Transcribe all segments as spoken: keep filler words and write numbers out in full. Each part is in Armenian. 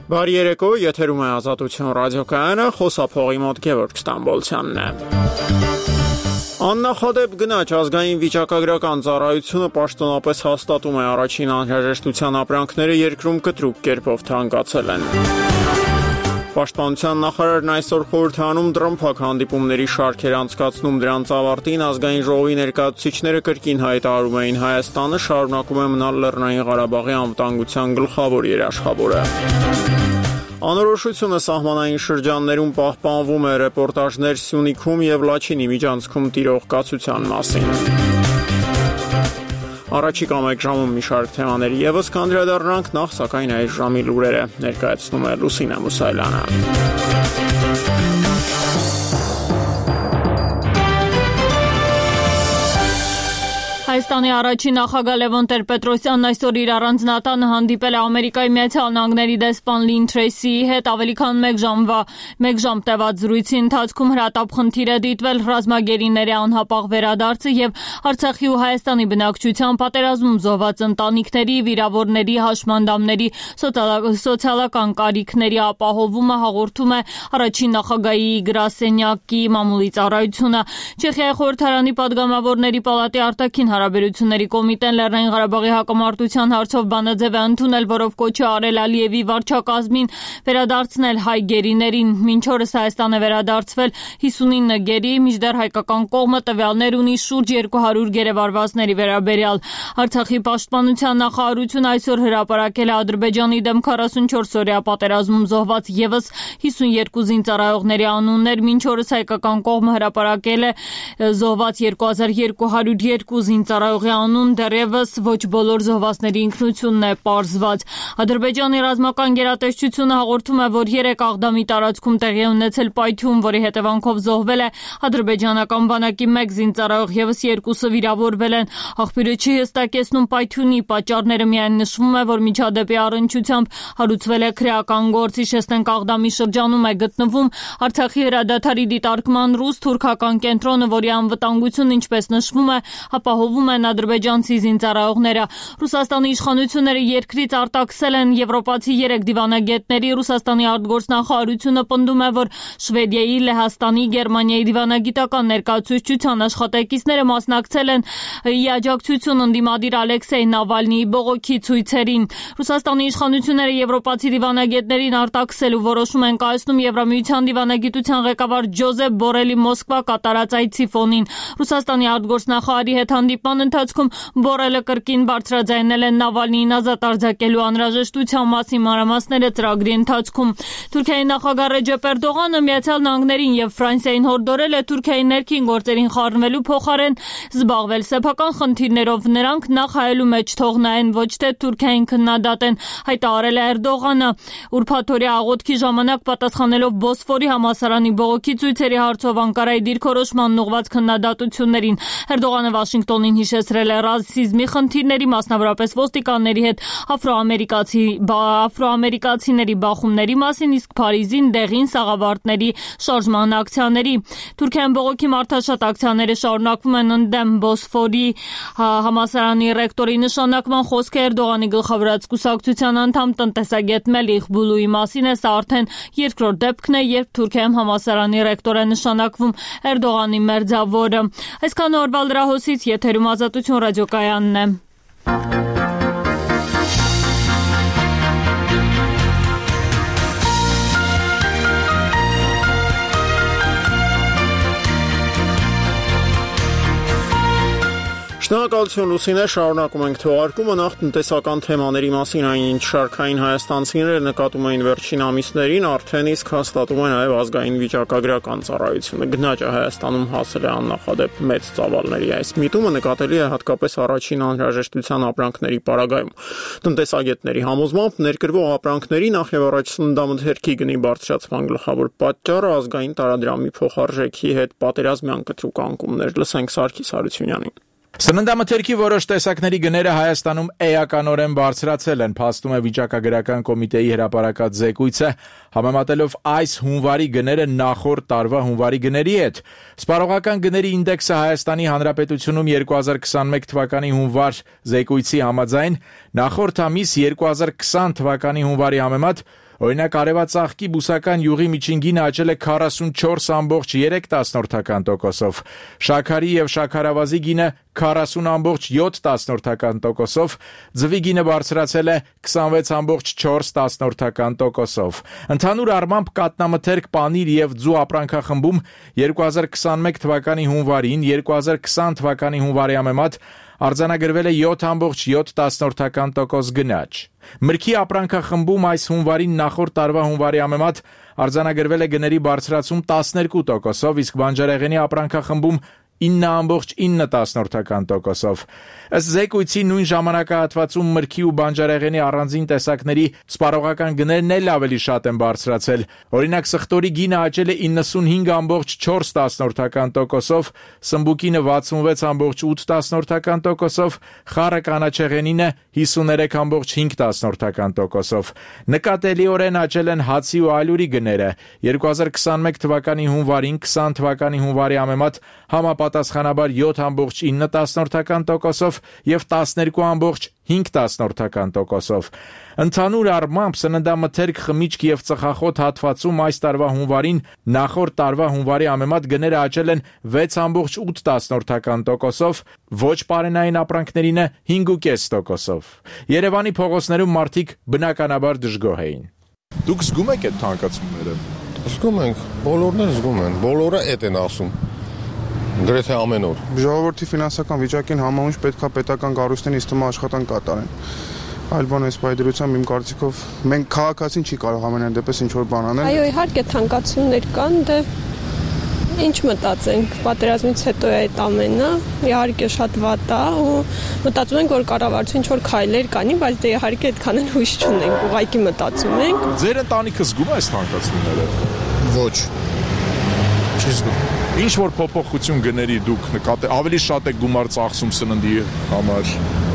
Բարի երեկո, եթերում է Ազատություն ռադիոկայանը, խոսափողի մոտ Գևորգ Ստամբոլցյանն է։ Աննախադեպ գնաճ ազգային վիճակագրական ծառայությունը պաշտոնապես հաստատում է առաջին անհրաժեշտության ապրանքները երկրում կտրուկ կերպով թանկացել են։ Պաշտպանության նախարարն այսօր խորհրդանում դռնփակ հանդիպումների շարքեր անցկացնում, դրանց ավարտին ազգային ժողովի ներկայացուցիչները կրկին հայտարարում էին Հայաստանը շարունակում է մնալ Լեռնային Ղարաբաղի անվտանգության գլխավոր երաշխավորը։ Անորոշությունը սահմանային շրջաններում պահպանվում է, ռեպորտաժներ Սյունիքում եւ Լաչինի միջանցքում տիրող կացության մասին։ Առաջիկա մեկ ժամում մի շարք թեմաների եւս կանդրադառնանք, նախ սակայն այս ժամի լուրերը ներկայացնում է Լուսինե Մուսայելյանը։ Հայաստանի առաջին նախագահ Լևոն Տեր-Պետրոսյանն այսօր իր առանձնատանը հանդիպել է Ամերիկայի Միացյալ Նահանգների դեսպան Լին Թրեյսիի հետ, ավելի քան մեկ ժամվա մեկ ժամ տևած զրույցի ընթացքում հրատապ խնդիր է դիտվել ռազմագերիների անհապաղ վերադարձը եւ Արցախի ու Հայաստանի բնակչության պատերազմում զոհված ընտանիքների, վիրավորների, հաշմանդամների սոցիալական կարիքների ապահովումը, հաղորդում է առաջին նախագահի գրասենյակի մամուլի ծառայությունը։ Չեխիայի խորհրդարանի падգամավորների պալատի արտաքին հարաբերությունների կոմիտեն Լեռնային Ղարաբաղի հակամարտության հարցով բանաձև է ընդունել, որով կոչ է արել Ալիևի վարչակազմին վերադարձնել հայ գերիներին։ Մինչ օրս Հայաստան է վերադարձվել հիսունինը գերի, մինչդեռ հայկական կողմը տվյալներ ունի շուրջ երկու հարյուր գերեվարվածների վերաբերյալ։ Արցախի պաշտպանության նախարարությունը այսօր հրապարակել է Ադրբեջանի դեմ քառասունչորս-օրյա պատերազմում զոհված եւս հիսունյոթ զինծառայողների անուններ, մինչ օրս հայկական կողմը հրապարակել է զոհված երկու հազար երկու հարյուր երկու զինծառայողի անուն, դեռևս ոչ բոլոր զոհվածների ինքնությունն է պարզված։ Ադրբեջանի ռազմական գերատեսչությունը հաղորդում է, որ երեք Աղդամի տարածքում տեղի է ունեցել պայթյուն, որի հետևանքով զոհվել է ադրբեջանական բանակի մեկ զինծառայող, եւս երկուսը վիրավորվել են։ Աղբյուրը չի հստակեցնում պայթյունի պատճառները, միայն նշվում է, որ միջադեպի առնչությամբ հարուցվել է քրեական գործ։ Հիշեցնենք, Աղդամի շրջանում է գտնվում Արցախի հրադադարի դիտարկման ռուս-թուրքական կենտրոնը, որի անվտանգությունն, ինչպես նշվում է, ապահովում են ադրբեջանցի զինծառայողները։ Ռուսաստանի իշխանությունները երկրից արտաքսել են եվրոպացի երեք դիվանագետների։ Ռուսաստանի արտգործնախարարությունը պնդում է, որ Շվեդիայի, Լեհաստանի, Գերմանիայի դիվանագիտական ներկայացուցչության աշխատակիցները մասնակցել են ի աջակցություն ընդդիմադիր Ալեքսեյ Նավալնիի բողոքի ցույցերին։ Ռուսաստանի իշխանությունները եվրոպացի դիվանագետներին արտաքսելու որոշում են կայացնում Եվրամիության դիվանագիտության ղեկավար Ջոզեփ Բորելի Մոսկվա կատարած այցի ֆոնին։ Ռուսաստանի արտգործնախարարի հետ հանդիպման ընթացքում Բորելը կրկին բարձրաձայնել է Նավալնիին ազատ արձակելու անհրաժեշտության մասին մանրամասները ծրագրի ընթացքում։ Թուրքիայի նախագահ Ռեջեփ Էրդողանը Միացյալ Նահանգներին եւ Ֆրանսիային հորդորել է Թուրքիայի ներքին գործերին խառնվելու փոխարեն զբաղվել սեփական խնդիրներով։ Նրանք նախ հայելու մեջ թող նայեն, ոչ թե Թուրքիային քննադատեն, հայտարարել է Էրդողանը ուրբաթօրյա աղոթքի ժամանակ պատասխանելով Բոսֆորի համալսարանի բողոքի ցույցերի հարցով Անկարայի դիրքորոշման ուղղված քննադատություններին։ Էրդողանը Վաշինգտոնին հիշեցրել է ռասիզմի խնդիրների, մասնավորապես ոստիկանների հետ աֆրոամերիկացի աֆրոամերիկացիների բախումների մասին, իսկ Փարիզին դեղին սաղավարտների շարժման ակցիաների։ Թուրքիայում բողոքի մարդաշատ ակցիաները շարունակվում են ընդդեմ Բոսֆորի համալսարանի ռեկտորի նշանակման խոսքը Էրդողանի գլխավորած կուսակցության անդամ տնտեսագետ Մելիխ Բուլուի մասին է։ Սա արդեն երկրորդ դեպքն է, երբ Թուրքիայում համալսարանի ռեկտոր է նշանակվում Էրդողանի մերձավորը։ Այսքան օրվա լրահոսից եթերում Ազատություն ռադիոկայանն է։ Շնորհակալություն Լուսինե, շարունակում ենք թողարկումը, նախ տնտեսական թեմաների մասին, այն ինչ շարքային հայաստանցիները նկատում էին վերջին ամիսներին, արդեն իսկ հաստատում է նաև ազգային վիճակագրական ծառայությունը։ Գնաճը Հայաստանում հասել է աննախադեպ մեծ ծավալների։ Այս միտումը նկատելի է հատկապես առաջին անհրաժեշտության ապրանքների պարագայում։ Տնտեսագետների համոզմամբ ներկրվող ապրանքների նախ եւ առաջ սննդամթերքի գնի բարձրացման գլխավոր պատճառը ազգային տարադրամի փոխարժեքի հետ պատերազմյան կտրուկ անկումներ։ Լսենք Սարգիս Հարությունյանին։ Սննդամթերքի որոշ տեսակների գները Հայաստանում էականորեն բարձրացել են, փաստում է վիճակագրական կոմիտեի հրապարակած զեկույցը, համեմատելով այս հունվարի գները նախորդ տարվա հունվարի գների հետ։ Սպառողական գների ինդեքսը Հայաստանի Հանրապետությունում երկու հազար քսաներկու թվականի հունվար զեկույցի համաձայն նախորդ ամիս երկու հազար քսան թվականի հունվարի համեմատ Օրինակ արևածաղկի բուսական յուղի միջին գինը աճել է քառասունչորս ամբողջ երեք տոկոսով, շաքարի եւ շաքարավազի գինը քառասուն ամբողջ յոթ տոկոսով, ձվի գինը բարձրացել է քսանվեց ամբողջ չորս տոկոսով։ Ընդհանուր առմամբ կատնամթերք, պանիր եւ ձու ապրանքախմբում երկու հազար քսանմեկ թվականի հունվարին երկու հազար քսան թվականի հունվարի համեմատ արձանագրվել է յոթ ամբողջ յոթ տոկոս գնաճ։ Մրգի ապրանքախմբում այս հունվարին նախորդ տարվա հունվարի համեմատ արձանագրվել է գների բարձրացում տասներկու տոկոսով, իսկ բանջարեղենի ապրանքախմբում ինը ամբողջ ինը տոկոսով։ Ըստ զեկույցի նույն ժամանակահատվածում մրգի ու բանջարեղենի առանձին տեսակների սպառողական գներն էլ ավելի շատ են բարձրացել։ Օրինակ սխտորի գինը աճել է իննսունհինգ ամբողջ չորս տոկոսով, սմբուկինը վաթսունվեց ամբողջ ութ տոկոսով, խառը կանաչեղենինը հիսուներեք ամբողջ հինգ տոկոսով։ Նկատելիորեն աճել են հացի ու ալյուրի գները։ երկու հազար քսանմեկ թվականի հունվարին քսան թվականի հունվարի համեմատ համապատասխանաբար յոթ ամբողջ ինը տոկոսով եւ տասներկու ամբողջ հինգ տոկոսով։ Ընդհանուր առմամբ սննդամթերք, խմիչք եւ ծխախոտ հատվածում այս տարվա հունվարին նախորդ տարվա հունվարի համեմատ գները աճել են վեց ամբողջ ութ տոկոսով, ոչ պարենային ապրանքներինը հինգ ու կես տոկոսով։ Երևանի փողոցներում մարդիկ բնականաբար դժգոհ էին։ Դուք զգում եք այդ թանկացումները։ Զգում ենք, բոլորն էլ զգում են, բոլորը այդ են ասում։ Գրեթե ամեն օր։ Ժողովրդի ֆինանսական վիճակին համահունչ պետքա պետական կառույցներն իստում աշխատանք կատարեն։ Այլ բան էս պայդրությամբ իմ կարծիքով մենք քաղաքացին չի կարող ամենայն դեպս ինչ որ բան անել։ Այո, իհարկե թանկացումներ կան, դե ինչ մտածենք, պատերազմից հետո է այդ ամենը, իհարկե շատ վատ է ու մտածում ենք, որ կառավարությունը ինչ որ քայլեր կանի, բայց դե իհարկե այդքան էլ հույս չունենք, ուղղակի մտածում ենք։ Ձեր ընտանիքը զգում է այս թանկացումները։ Ոչ։ Չի զգում։ Ինչ որ փոփոխություն գների դուք նկատել, ավելի շատ եք գումար ծախսում սննդի համար։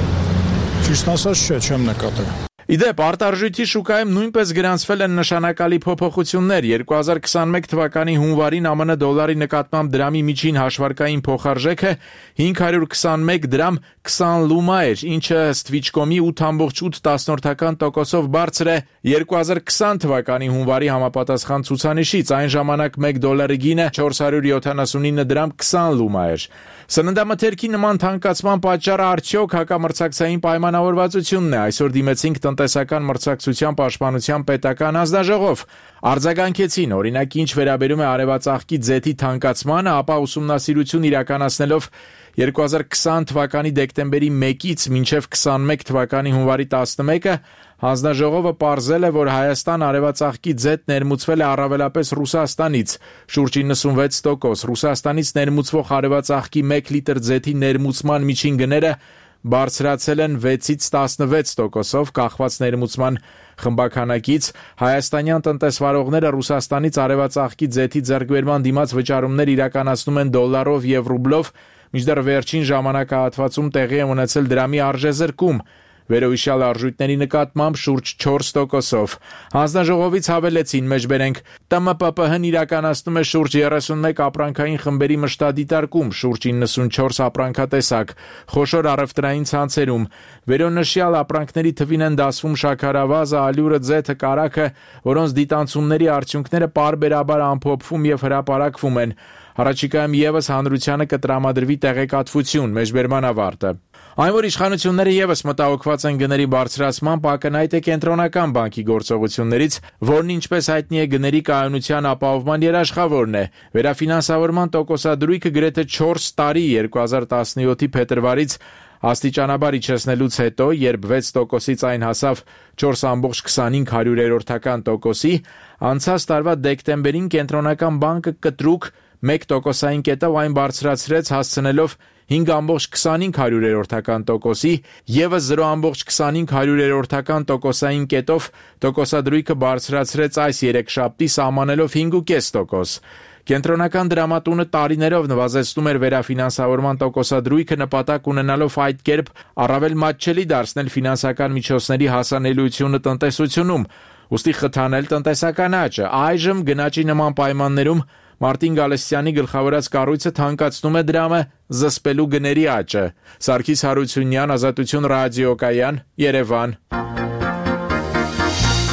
Ճիշտ ասած, չէ, չեմ նկատել։ Իդեպ, արտարժույթի շուկայում նույնպես գրանցվել են նշանակալի փոփոխություններ։ երկու հազար քսանմեկ թվականի հունվարին ԱՄՆ դոլարի նկատմամբ դրամի միջին հաշվարկային փոխարժեքը հինգ հարյուր քսանմեկ դրամ քսան լումա էր, ինչը ըստ Վիճկոմի ութ ամբողջ ութ տոկոսով բարձր է երկու հազար քսան թվականի հունվարի համապատասխան ցուցանիշից։ Այն ժամանակ մեկ դոլարի գինը չորս հարյուր յոթանասունինը դրամ քսան լումա էր։ Սննդամթերքի նման թանկացման պատճառը արդյոք հակամրցակցային պայմանավորվածությունն է։ Այսօր դիմեցինք տնտեսական մրցակցության պաշտպանության պետական հանձնաժողով։ Արձագանքեցին, օրինակ ինչ վերաբերում է արևածաղկի ձեթի թանկացմանը, ապա ուսումնասիրություն իրականացնելով երկու հազար քսան թվականի դեկտեմբերի մեկից մինչև քսանմեկ թվականի հունվարի տասնմեկը հանձնաժողովը պարզել է, որ Հայաստան արևածաղկի ձեթ ներմուծվել է առավելապես Ռուսաստանից շուրջ իննսունվեց տոկոս, Ռուսաստանից ներմուծվող արևածաղկի մեկ լիտր ձեթի ներմուծման միջին գները բարձրացել են վեցից տասնվեց տոկոսով, կախված ներմուծման խմբաքանակից։ Հայաստանյան տնտեսվարողները Ռուսաստանից արևածաղկի ձեթի ձեռքբերման դիմաց վճարումներ իրականացնում են դոլարով եւ ռուբլով, մինչդեռ վերջին ժամանակահատվածում տեղի է ունեցել դրամի արժեզրկում վերոհիշյալ արժույթների նկատմամբ շուրջ չորս տոկոսով։ Հանձնաժողովից հավելեցին, մեջբերենք, Տ M P P H-ն իրականացնում է շուրջ երեսունմեկ ապրանքային խմբերի մշտադիտարկում, շուրջ իննսունչորս ապրանքատեսակ, խոշոր առևտրային ցանցերում։ Վերոնշյալ ապրանքների թվին են դասվում շաքարավազը, ալյուրը, ձեթը, կարագը, որոնց դիտանցումների արդյունքները պարբերաբար ամփոփվում եւ հրապարակվում են։ Առաջիկայում եւս հանրությանը կտրամադրվի տեղեկատվություն, մեջբերման ավարտը։ Այն, որ իշխանությունները եւս մտահոգված են գների բարձրացմամբ, ակնհայտ է Կենտրոնական բանկի գործողություններից, որն ինչպես հայտնի է գների կայունության ապահովման երաշխավորն է։ Վերաֆինանսավորման տոկոսադրույքը գրեթե չորս տարի երկու հազար տասնյոթի փետրվարից աստիճանաբար իջեցնելուց հետո, երբ վեց տոկոսից այն հասավ չորս ամբողջ քսանհինգ հարյուրերորդական տոկոսի, անցած տարվա դեկտեմբերին Կենտրոնական բանկը կտրուկ մեկ տոկոսային կետով այն բարձրացրեց, հասցնելով հինգ ամբողջ քսանհինգ հարյուրերորդական տոկոսի, եւս զրո ամբողջ քսանհինգ հարյուրերորդական տոկոսային կետով տոկոսադրույքը բարձրացրեց այս երեքշաբթի, սահմանելով հինգ ու կես տոկոս։ Կենտրոնական դրամատունը տարիներով նվազեցնում էր վերաֆինանսավորման տոկոսադրույքը, նպատակ ունենալով այդ կերպ առավել մատչելի դարձնել ֆինանսական միջոցների հասանելիությունը տնտեսությունում, ուստի խթանել տնտեսական աճը։ Այժմ գնաճի նման պայմաններում Մարտին Գալստյանի գլխավորած կառույցը թանկացնում է դրամը, զսպելու գների աճը։ Սարգիս Հարությունյան, Ազատություն ռադիոկայան, Երևան։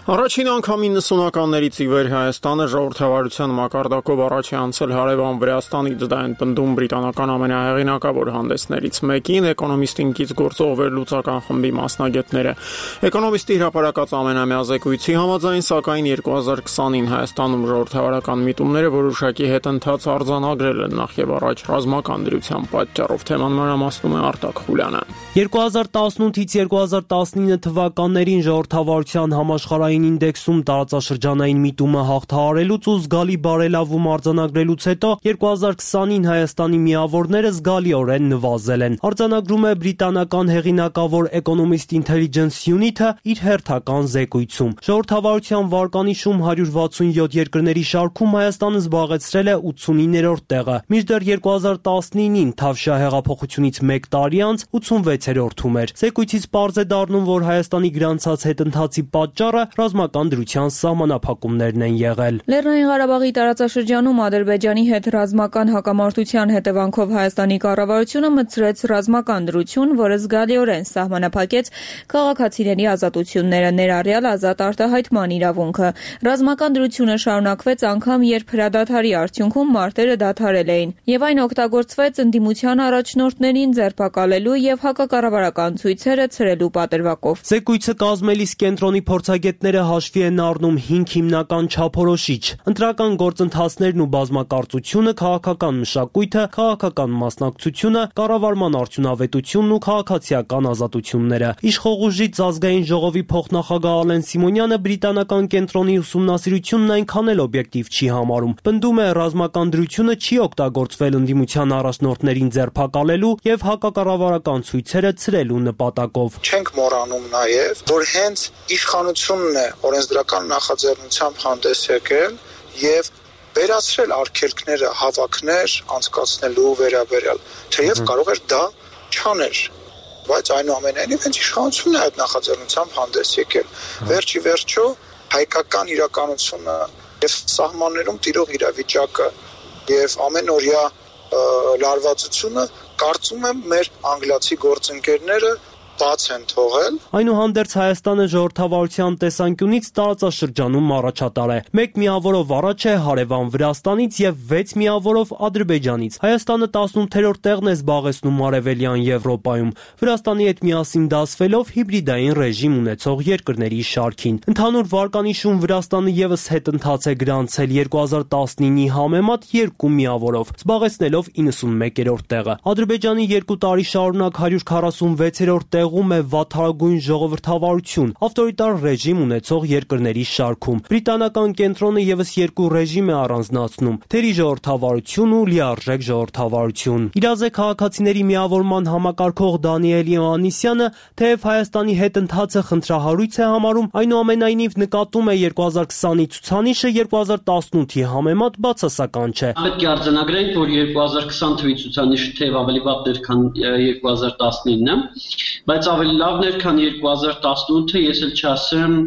Առաջին անգամ իննսունականներից ի վեր Հայաստանը ժողովրդավարության մակարդակով առաջ է անցել հարևան Վրաստանից, դա են պնդում բրիտանական ամենահեղինակավոր հանդեսներից մեկին, Էկոնոմիստին կից գործող վերլուծական խմբի մասնագետները։ Էկոնոմիստի հրապարակած ամենամյա զեկույցի համաձայն, սակայն երկու հազար քսանին Հայաստանում ժողովրդավարական միտումները որոշակի հետընթաց արձանագրել են նախ եւ առաջ ռազմական դրության պատճառով։ Թեման մանրամասնում է Արտակ Խուլյանը։ երկու հազար տասնութից երկու հազար տասնինը թվականներին ժողովրդավարության համաշխարհային ինդեքսում տարածաշրջանային միտումը հաղթահարելուց ու զգալի բարելավում արձանագրելուց հետո երկու հազար քսանին Հայաստանի միավորները զգալիորեն նվազել են։ Արձանագրում է բրիտանական հեղինակավոր Economist Intelligence Unit-ը իր հերթական զեկույցում։ Ժողովրդավարության վարկանիշում հարյուր վաթսունյոթ երկրների շարքում Հայաստանը զբաղեցրել է ութսունիններորդ տեղը, մինչդեռ երկու հազար տասնինին Թավշյա հեղափոխությունից մեկ տարի անց ութսունվեցերորդում էր։ Զեկույցից պարզ է դառնում, որ Հայաստանի գրանցած հետընթացի պատճառը ռազմական դրության սահմանափակումներն են եղել։ Լեռնային Ղարաբաղի տարածաշրջանում Ադրբեջանի հետ ռազմական հակամարտության հետևանքով Հայաստանի կառավարությունը մտցրեց ռազմական դրություն, որը զգալիորեն սահմանափակեց քաղաքացիների ազատությունները, ներառյալ ազատ արտահայտման իրավունքը։ Ռազմական դրությունը շարունակվեց անգամ, երբ հրադադարի արդյունքում մարտերը դադարել էին, եւ այն օգտագործվեց ընդդիմության առաջնորդներին ձերբակալելու եւ հակակառավարական ցույցերը ցրելու պատրվակով։ Զեկույցը կազմելիս կենտրոնի փորձագետները հաշվի են առնում հինգ հիմնական չափորոշիչ՝ ընտրական գործընթացներն ու բազմակարծությունը, քաղաքական մշակույթը, քաղաքական մասնակցությունը, կառավարման արդյունավետությունն ու քաղաքացիական ազատությունները։ Իշխող ազգային ժողովի փոխնախագահ Ալեն Սիմոնյանը բրիտանական կենտրոնի ուսումնասիրությունն այնքան էլ օբյեկտիվ չի համարում։ Պնդում է, ռազմական դրությունը չի օգտագործվել ընդդիմության առաջնորդներին ձերբակալելու եւ հակակառավարական ցույցերը ցրելու նպատակով։ Չենք մոռանում նաեւ, որ հենց իշխանությունն է օրենսդրական նախաձեռնությամբ հանդես եկել եւ վերացրել արգելքները հավաքներ անցկացնելու վերաբերյալ, թեև կարող էր դա չանել, բայց այնուամենայնիվ հենց իշխանությունն է այդ նախաձեռնությամբ հանդես եկել։ Վերջի վերջո հայկական իրականությունը եւ սահմաններում տիրող իրավիճակը եւ ամենօրյա լարվածությունը, կարծում եմ, մեր անգլիացի գործընկերները բաց են թողել։ Այնուհանդերձ Հայաստանը ժողովրդավարության տեսանկյունից տարածաշրջանում առաջատար է։ Մեկ միավորով առաջ է հարևան Վրաստանից եւ վեց միավորով Ադրբեջանից։ Հայաստանը տասնութերորդ տեղն է զբաղեցնում Արևելյան Եվրոպայում, Վրաստանի հետ միասին դասվելով հիբրիդային ռեժիմ ունեցող երկրների շարքին։ Ընդհանուր վարկանիշում Վրաստանը եւս հետընթաց է գրանցել երկու հազար տասնինի համեմատ երկու միավորով, զբաղեցնելով իննսունմեկերորդ տեղը։ Ադրբեջանի երկու տարի շարունակ հարյուր քառասունվեցերորդ տեղ ում է վատթարագույն ժողովրդավարություն, ավտորիտար ռեժիմ ունեցող երկրների շարքում։ Բրիտանական կենտրոնը եւս երկու ռեժիմ է առանձնացնում՝ թերի ժողովրդավարություն ու լիարժեք ժողովրդավարություն։ Իրազեկ քաղաքացիների միավորման համակարգող Դանիել Իոաննիսյանը, թեև Հայաստանի հետընթացը խնդրահարույց է համարում, այնուամենայնիվ նկատում է երկու հազար քսանի ցուցանիշը երկու հազար տասնութի համեմատ բացասական չէ։ Պետք է արձանագրենք, որ երկու հազար քսան թվականի ցուցանիշը թեև ավելի վատն էր, քան երկու հազար տասնինը, բայց ավելի լավն էր, քան երկու հազար տասնութը, ես էլ չասեմ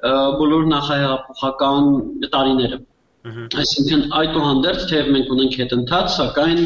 բոլոր նախահեղափոխական տարիները։ Այսինքն այդուհանդերձ թեև մենք ունենք հետընթաց, սակայն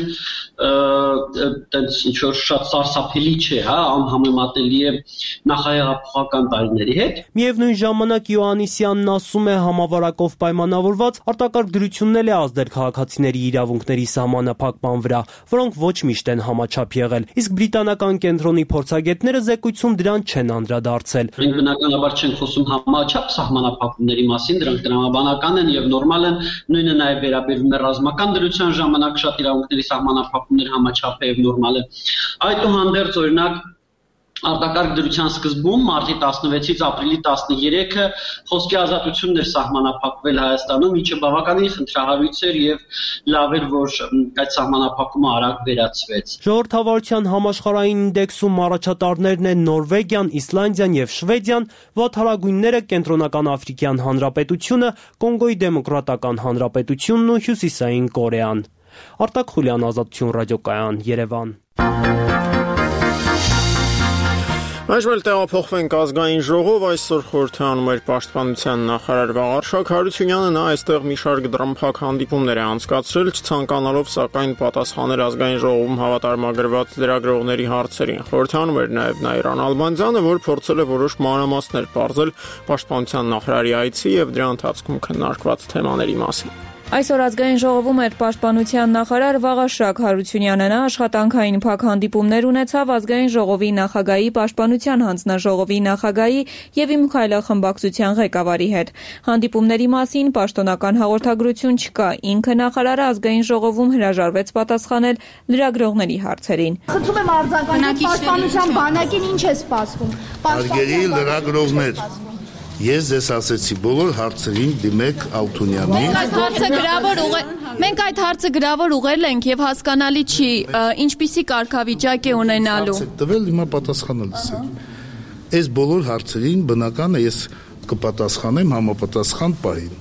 տենց ինչ-որ շատ սարսափելի չէ, հա, անհամեմատելի է նախահեղափոխական տարիների հետ։ Միևնույն ժամանակ Իոաննիսյանն ասում է, համավարակով պայմանավորված արտակարգ դրությունն էլ է ազդել քաղաքացիների իրավունքների սահմանափակման վրա, որոնք ոչ միշտ են համաչափ եղել, իսկ բրիտանական կենտրոնի փորձագետները զեկույցում դրան չեն անդրադարձել։ Մենք բնականաբար չենք խոսում համաչափ սահմանափակումների մասին, դրանք տրամաբանական են եւ նորմալ են, նույնը նաեւ վերաբերվում է ռազմական դրության ժամանակ շատ իրավունքների սահմանափակումներ համաչափ է եւ նորմալ է։ Այդուհանդերձ, օրինակ, արտակարգ դրության սկզբում մարտի տասնվեցից ապրիլի տասներեքը խոսքի ազատությունն էր սահմանափակվել Հայաստանում, ինչը բավականին խնդրահարույց էր եւ լավ էր, որ այդ սահմանափակումը արագ վերացվեց։ Ժողովրդավարության համաշխարհային ինդեքսում առաջատարներն են Նորվեգիան, Իսլանդիան եւ Շվեդիան, վատթարագույնները Կենտրոնական Աֆրիկյան Հանրապետությունը, Կոնգոյի Դեմոկրատական Հանրապետությունն ու Հյուսիսային Կորեան։ Արտակ Խուլյան, Ազատություն ռադիոկայան, Երևան։ Այժմ էլ տեղափոխվենք ազգային ժողով, այսօր խորհրդանում էր պաշտպանության նախարար Վաղարշակ Հարությունյանը, նա այստեղ մի շարք դրամփակ հանդիպումներ է անցկացրել, չցանկանալով սակայն պատասխանել ազգային ժողովում հավատարմագրված լրագրողների հարցերին։ Խորհրդանում էր նաև Նաիրան Ալբանդյանը, որ փորձել է որոշ մանրամասներ պարզել պաշտպանության նախարարի այցի եւ դրա ընթացքում քննարկված թեմաների մասին։ Այսօր ազգային ժողովում էր պաշտպանության նախարար Վաղարշակ Հարությունյանը, նա աշխատանքային փակ հանդիպումներ ունեցավ ազգային ժողովի նախագահի, պաշտպանության հանձնաժողովի նախագահի եւ Իմ քայլախմբակցության ղեկավարի հետ։ Հանդիպումների մասին պաշտոնական հաղորդագրություն չկա, ինքը նախարարը ազգային ժողովում հրաժարվեց պատասխանել լրագրողների հարցերին։ Խնդրում եմ արձագանքել պաշտպանության բանակին ինչ է սպասվում։ Հարգելի լրագրողներ, ես ձեզ ասեցի, բոլոր հարցերին դիմեք Ալթունյանին։ Մենք այդ հարցը գրավոր ուղղել ենք եւ հասկանալի չի, ինչպիսի կարգավիճակ է ունենալու։ Տվել հիմա պատասխանելիս եք։ Այս բոլոր հարցերին բնական է ես կպատասխանեմ համապատասխան պահին։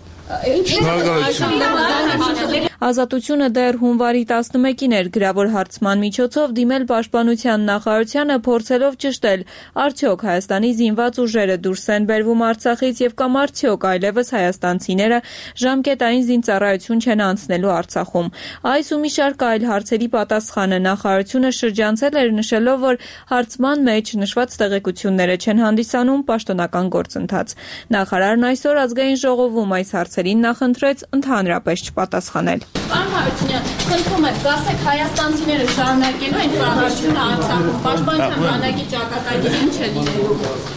Ազատությունը դեռ հունվարի տասնմեկին էր գրավոր հարցման միջոցով դիմել պաշտպանության նախարարությանը փորձելով ճշտել արդյոք Հայաստանի զինված ուժերը դուրս են բերվում Արցախից եւ կամ արդյոք այլևս հայաստանցիները ժամկետային զինծառայություն չեն անցնելու Արցախում։ Այս ու մի շարք այլ հարցերի պատասխանը նախարարությունը շրջանցել էր նշելով, որ հարցման մեջ նշված տեղեկությունները չեն հանդիսանում պաշտոնական գործընթաց։ Նախարարն այսօր ազգային ժողովում այս հարցերին նախընտրեց ընդհանրապես չպատասխանել։ Պարոն Հարությունյան, խնդրում եմ, գասեք հայաստանցիները շարունակելու են ծառայությունը Արցախում, պաշտպանության բանակի ճակատագիրը ինչ է լինելու։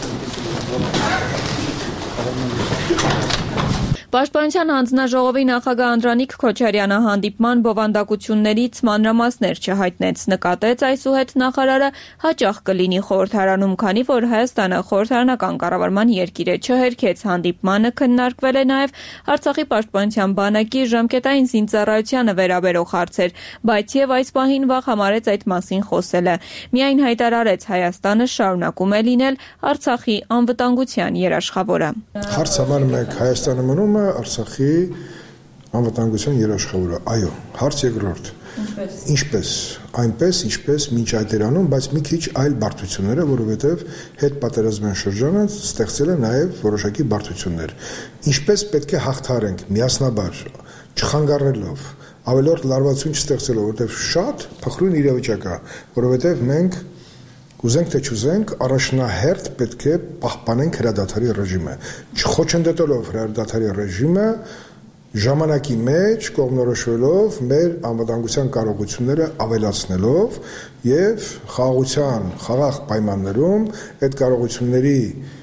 Պաշտպանության հանձնաժողովի նախագահ Անդրանիկ Քոչարյանը հանդիպման բովանդակություններից մանրամասներ չհայտնեց, նկատեց այսուհետ նախարարը հաճախ կլինի խորհրդարանում, քանի որ Հայաստանը խորհրդարանական կառավարման երկիր է, չհերքեց հանդիպմանը, քննարկվել է նաև Արցախի պաշտպանության բանակի ժամկետային զինծառայությանը վերաբերող հարցեր, բայց եւ այս պահին վաղ համարեց այդ մասին խոսելը։ Միայն հայտարարեց Հայաստանը շարունակում է լինել Արցախի անվտանգության երաշխավորը։ Հարց համարում եք Հայաստանը մնում Արցախի անվտանգության երաշխավորը։ Այո, հարց երկրորդ։ Ինչպես, այնպես, ինչպես մինչ այդ երանում, բայց մի քիչ այլ բարդությունները, որովհետև հետ պատերազմյան շրջանը ստեղծել է նաև որոշակի բարդություններ։ Ինչպես պետք է հաղթարենք միասնաբար, չխանգարելով, ավելորդ լարվածություն չստեղծելով, որովհետև շատ փխրուն իրավիճակ է, որովհետև մենք Ուզենք թե չուզենք, առաջնահերթ պետք է պահպանենք հրադադարի ռեժիմը, չխոչընդոտելով հրադադարի ռեժիմը, ժամանակի մեջ կողմնորոշվելով մեր անվտանգության կարողությունները ավելացնելով եւ խաղաղության խաղաղ պայմաններում այդ կարողությունների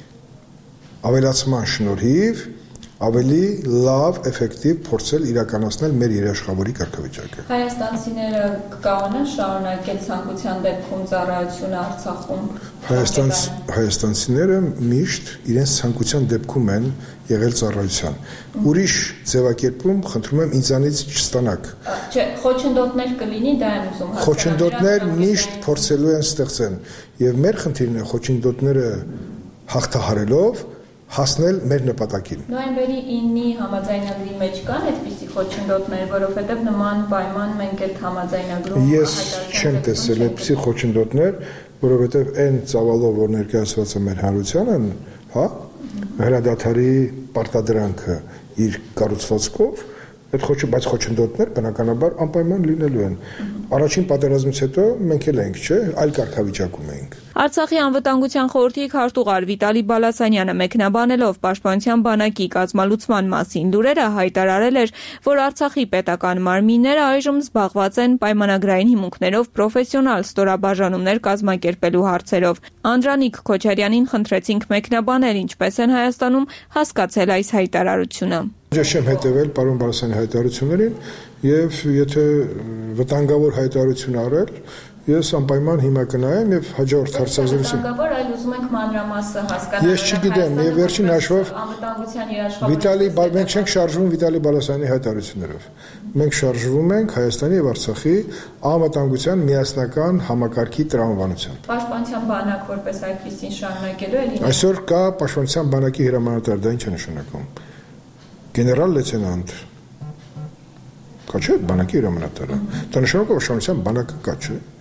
ավելացման շնորհիվ ավելի լավ, էֆեկտիվ փորձել իրականացնել մեր երաշխավորի կարգավիճակը։ Հայաստանցիները կկարողանան շարունակել ցանկության դեպքում ծառայությունը Արցախում։ Հայաստան հայաստանցիները միշտ իրենց ցանկության դեպքում են եղել ծառայության։ Ուրիշ ձևակերպում խնդրում եմ ինձանից չստանաք։ Չէ, խոչընդոտներ կլինի, դա եմ ուզում հասկանալ։ Խոչընդոտներ միշտ փորձելու են ստեղծեն, եւ մեր խնդիրն է խոչընդոտները հաղթահարելով հասնել մեր նպատակին։ Նոյեմբերի իննի համաձայնագրի մեջ կան այդպիսի խոչընդոտներ, որովհետև նման պայման մենք այդ համաձայնագրում Ես չեմ տեսել այդպիսի խոչընդոտներ, որովհետև այն ծավալով, որ ներկայացված է մեր հանրությանն, հա, հրադադարի պարտադրանքը իր կառուցվածքով, այդ խոչը, բայց խոչընդոտներ բնականաբար անպայման լինելու են։ Առաջին պատերազմից հետո մենք էլ ենք, չէ, այլ կարգավիճակում ենք։ Արցախի անվտանգության խորհրդի քարտուղար Վիտալի Բալասանյանը մեկնաբանելով պաշտպանության բանակի կազմալուծման մասին լուրերը հայտարարել էր, որ Արցախի պետական մարմինները այժմ զբաղված են պայմանագրային հիմունքներով պրոֆեսիոնալ ստորաբաժանումներ կազմակերպելու հարցերով։ Անդրանիկ Քոչարյանին խնդրեցինք մեկնաբանել ինչպես են Հայաստանում հասկացել այս հայտարարությունը։ Ես չեմ հետևել պարոն Բալասյանի հայտարարություններին եւ եթե վտանգավոր հայտարարություն արել, ես անպայման հիմա կնայեմ եւ հաջորդ հարցազրույցը։ Վտանգավոր, այլ ուզում ենք մանրամասը հասկանալ։ Ես չգիտեմ, եւ վերջին հաշվով անվտանգության երաշխավորը։ Վիտալի, մենք չենք շարժվում Վիտալի Բալասյանի հայտարարություններով։ Մենք շարժվում ենք Հայաստանի եւ Արցախի անվտանգության միասնական համակարգի տրամաբանությամբ։ Պաշտպանության բանակ որպես այդպեսին շարունակելու է լինել։ Այսօր կա պաշտպանության բանակի հրամանատար, դա ինչ է նշանակում։ Գեներալ լեյտենանտ Կա չէ բանակի հրամանատարը։ Դա նշանակում է պաշտպանության բանակը կա չէ։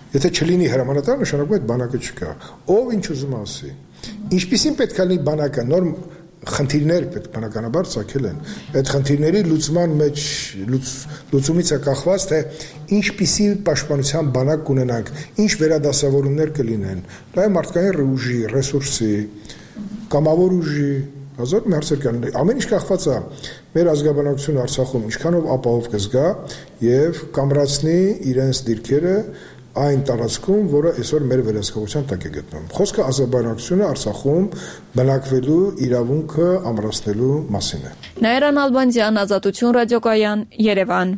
Եթե չլինի հրամանատար, նշանակում է այդ բանակը չկա։ Ով ինչ ուզում ասի։ Ինչպիսին պետք է լինի բանակը, նոր խնդիրներ պետք բնականաբար ցակել են։ Այդ խնդիրների լուծման մեջ լուծումից է կախված, թե ինչպիսի պաշտպանության բանակ կունենանք, ինչ վերադասավորումներ կլինեն։ Դա է մարդկային ուժի, ռեսուրսի, կամավոր ուժի, հազար մի հարցեր կան։ Ամեն ինչ կախված է մեր ազգաբնակությունը Արցախում ինչքանով ապահով կզգա եւ կամրացնի իրենց դիրքերը այն տարածքում, որը այսօր մեր վերահսկողության տակ է գտնվում։ Խոսքը ազգաբնակությունը Արցախում բնակվելու իրավունքը ամրացնելու մասին է։ Նաիրան Ալբանդյան, Ազատություն ռադիոկայան, Երևան։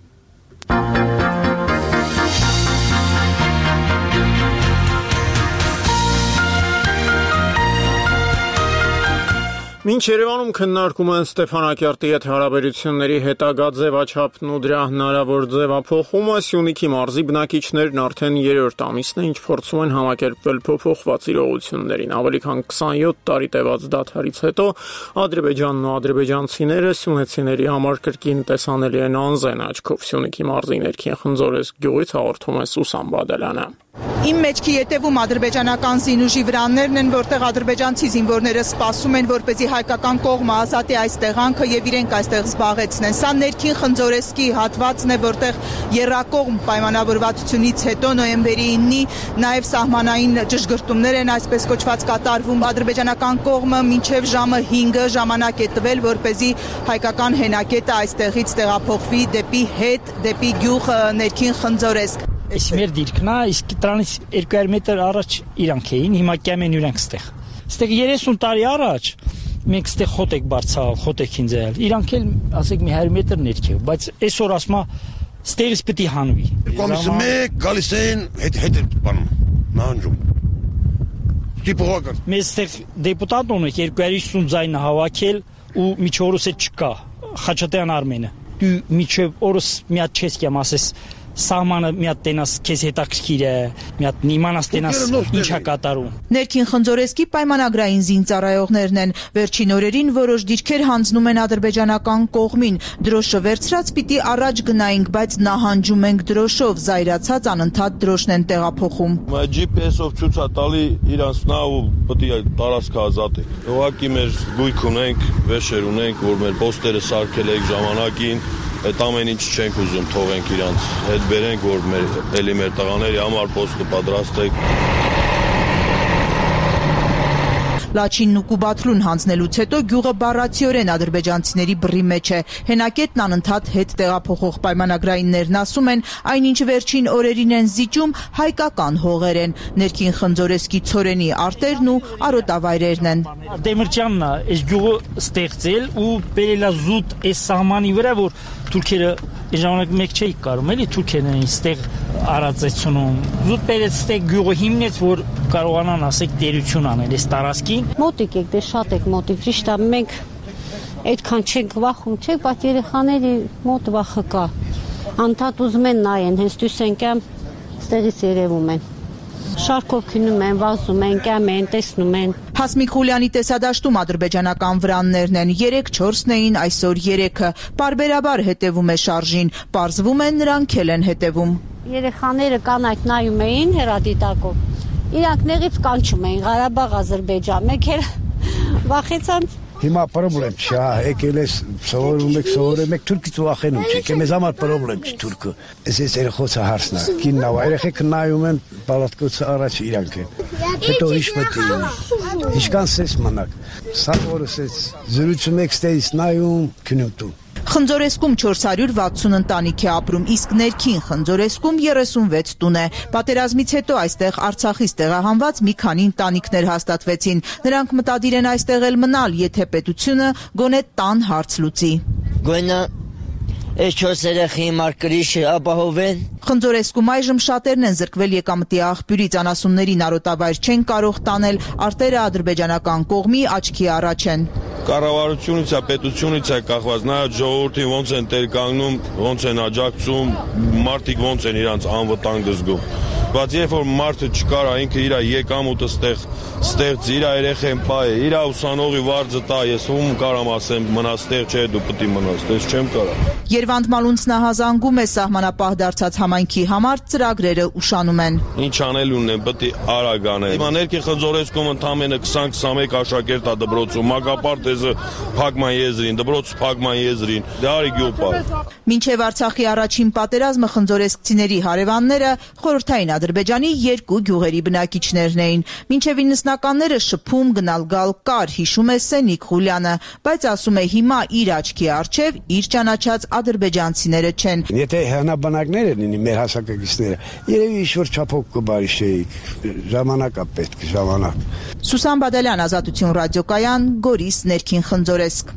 Մինչ Երևանում քննարկում են Ստեփանակերտի հետ հարաբերությունների հետագա ձևաչափն ու դրա հնարավոր ձևափոխումը, Սյունիքի մարզի բնակիչներն արդեն երրորդ ամիսն է, ինչ փորձում են համակերպվել փոփոխված իրողություններին։ Ավելի քան քսանյոթ տարի տևած դադարից հետո Ադրբեջանն ու ադրբեջանցիները սյունեցիների համար կրկին տեսանելի են անզեն աչքով։ Սյունիքի մարզի ներքին Խնձորեսկ գյուղից հաղորդում է Սուսան Բադալյանը։ Իմ մեջքի ետևում ադրբեջանական զինուժի վրաններն են, որտեղ ադրբեջանցի զինվորները սպասում են, որպեսզի հայկական կողմը ազատի այս տեղանքը եւ իրենք այստեղ զբաղեցնեն։ Սա ներքին Խնձորեսկի հատվածն է, որտեղ եռակողմ պայմանավորվածությունից հետո նոյեմբերի իննի նաեւ սահմանային ճշգրտումներ են այսպես կոչված կատարվում։ Ադրբեջանական կողմը մինչեւ ժամը հինգը ժամանակ է տվել, որպեսզի հայկական հենակետը այստեղից տեղափոխվի դեպի հետ, դեպի գյուղ ներքին Խնձորեսկ։ Այս մեր դիրքն է, իսկ դրանից երկու հարյուր մետր առաջ իրանք էին, հիմա կյամ են իրանք ստեղ։ Ստեղ երեսուն տարի առաջ մենք ստեղ խոտ եք բարձալ, խոտ եք ինձել։ Իրանք էլ ասեք մի հարյուր մետր ներքև, բայց այսօր ասма ստեղից պետք է հանվի։ Կոմիսը մեկ գալիս են հետ հետ բանում, նահանջում։ Դիպողական։ Մեզ ստեղ դեպուտատ ունենք երկու հարյուր ութսուն ձայնը հավաքել ու միջև օրս է չկա, Խաչատրյան Արմենը։ Դու միջև օրս մի հատ չես կյամ ասես Սահմանը մի հատ տենաս քեզ հետաքրքիր է, մի հատ իմանաս տենաս ինչա կատարում։ Ներքին Խնձորեսկի պայմանագրային զինծառայողներն են։ Վերջին օրերին որոշ դիրքեր հանձնում են ադրբեջանական կողմին։ Դրոշը վերցրած պիտի առաջ գնայինք, բայց նահանջում ենք դրոշով, զայրացած անընդհատ դրոշն են տեղափոխում։ Ջի պի էսով ցույց է տալի իրանց նա ու պետք է տարածքը ազատենք։ Ուղղակի մեր գույք ունենք, վեշեր ունենք, որ մեր պոստերը սարքել ենք ժամանակին։ Այդ ամեն ինչ չենք ուզում թողենք իրանց հետ բերենք, որ մեր էլի մեր տղաների համար պոստը պատրաստենք։ Լաչինն ու Կուբաթլուն հանձնելուց հետո գյուղը բառացիորեն ադրբեջանցիների բռի մեջ է։ Հենակետն անընդհատ հետ տեղափոխող պայմանագրայիններն ասում են, այնինչ վերջին օրերին են զիջում հայկական հողեր են։ Ներքին Խնձորեսկի ցորենի արտերն ու արոտավայրերն են։ Դեմիրճյանն է այս գյուղը ստեղծել ու բերելա զուտ այս սահմանի վրա, որ թուրքերը այս ժամանակ մեկ չէի կարում, էլի թուրքերն են ստեղ արածեցնում։ Զուտ բերեց ստեղ գյուղը հիմնեց, որ կարողանան ասեք դերություն անել այս տարածքին։ Մոտիկ եք, դե շատ եք մոտիկ, ճիշտ է, մենք այդքան չենք վախում, չէ, բայց երեխաների մոտ վախը կա։ Անդադ ուզում են նայեն, հենց դույս են կյամ ստեղից երևում են։ Շարքով քնում են, վազում են, կյամ են, տեսնում են։ Հասմիկ Խուլյանի տեսադաշտում ադրբեջանական վրաններն են, երեք-չորսն էին, այսօր երեքը, պարբերաբար հետևում է շարժին, պարզվում են նրանք էլ են հետևում։ Երեխաները կանայք նայում էին հեռադիտակով, իրանք նեղից կանչում էին Ղարաբաղ, Ադրբեջան, մեկ էլ վախեցան։ Հիմա պրոբլեմ չի, եկել ես սովորում եք, սովորում եք, թուրքից վախենում չի, կեմ ես համար պրոբլեմ չի թուրքը։ Ես ես երեխոցը հարսնա, կինն ավ, երեխեքը նայում են, պալատկոցը առաջ իրանք են, հետո ինչ պետք է լինի, ինչքան սես մնակ, սա որս ես զրուցում եք ստերից նայում, քնում տուն։ Խնձորեսկում չորս հարյուր վաթսուն ընտանիք է ապրում, իսկ ներքին Խնձորեսկում երեսունվեց տուն է։ Պատերազմից հետո այստեղ Արցախից տեղահանված մի քանի ընտանիքներ հաստատվեցին։ Նրանք մտադիր են այստեղ էլ մնալ, եթե պետությունը գոնե տան հարց լուծի։ Գոնե այս չորս երեխի համար կրիչ ապահովեն։ Խնձորեսկում այժմ շատերն են զրկվել եկամտի աղբյուրից, անասուններին արոտավայր չեն կարող տանել, արտերը ադրբեջանական կողմի աչքի առաջ են։ Կառավարությունից է, պետությունից է կախված, նայած ժողովրդին ոնց են տեր կանգնում, ոնց են աջակցում, մարդիկ ոնց են իրանց անվտանգ զգում։ Բայց երբ որ մարդը չկարա ինքը իր եկամուտը ստեղ ստեղծի, իր երեխեն պահի, իր ուսանողի վարձը տա, ես ում կարամ ասեմ մնաս ստեղ, չէ, դու պետք է մնաս, դες չեմ կարա։ Երվանդ Մալունցն հազանգում է սահմանապահ դարձած համայնքի համար ծրագրերը ուշանում են։ Ինչ անել ունեն, պետք է արագ անել։ Հիմա ներքին խնձորեսկում ընդամենը քսան քսանմեկ աշակերտ է դպրոցում, մագապարտեզը փակման եզրին, դպրոցը փակման եզրին, դարի գյուղ։ Մինչև Արցախի առաջին պատերազմը խնձորեսկցիների հարևանները խորհրդային Ադրբեջանի երկու գյուղերի բնակիչներն էին։ Մինչև իննսնականները շփում գնալ-գալ կար, հիշում է Սենիկ Խուլյանը, բայց ասում է հիմա իր աչքի առջև իր ճանաչած ադրբեջանցիները չեն։ Եթե հնաբանակներ են ինի մեր հասակակիցները, երևի ինչ-որ չափով կբարիշեիք, ժամանակ է պետք, ժամանակ։ Սուսան Բադալյան, Ազատություն ռադիոկայան, Գորիս, Ներքին Խնձորեսկ։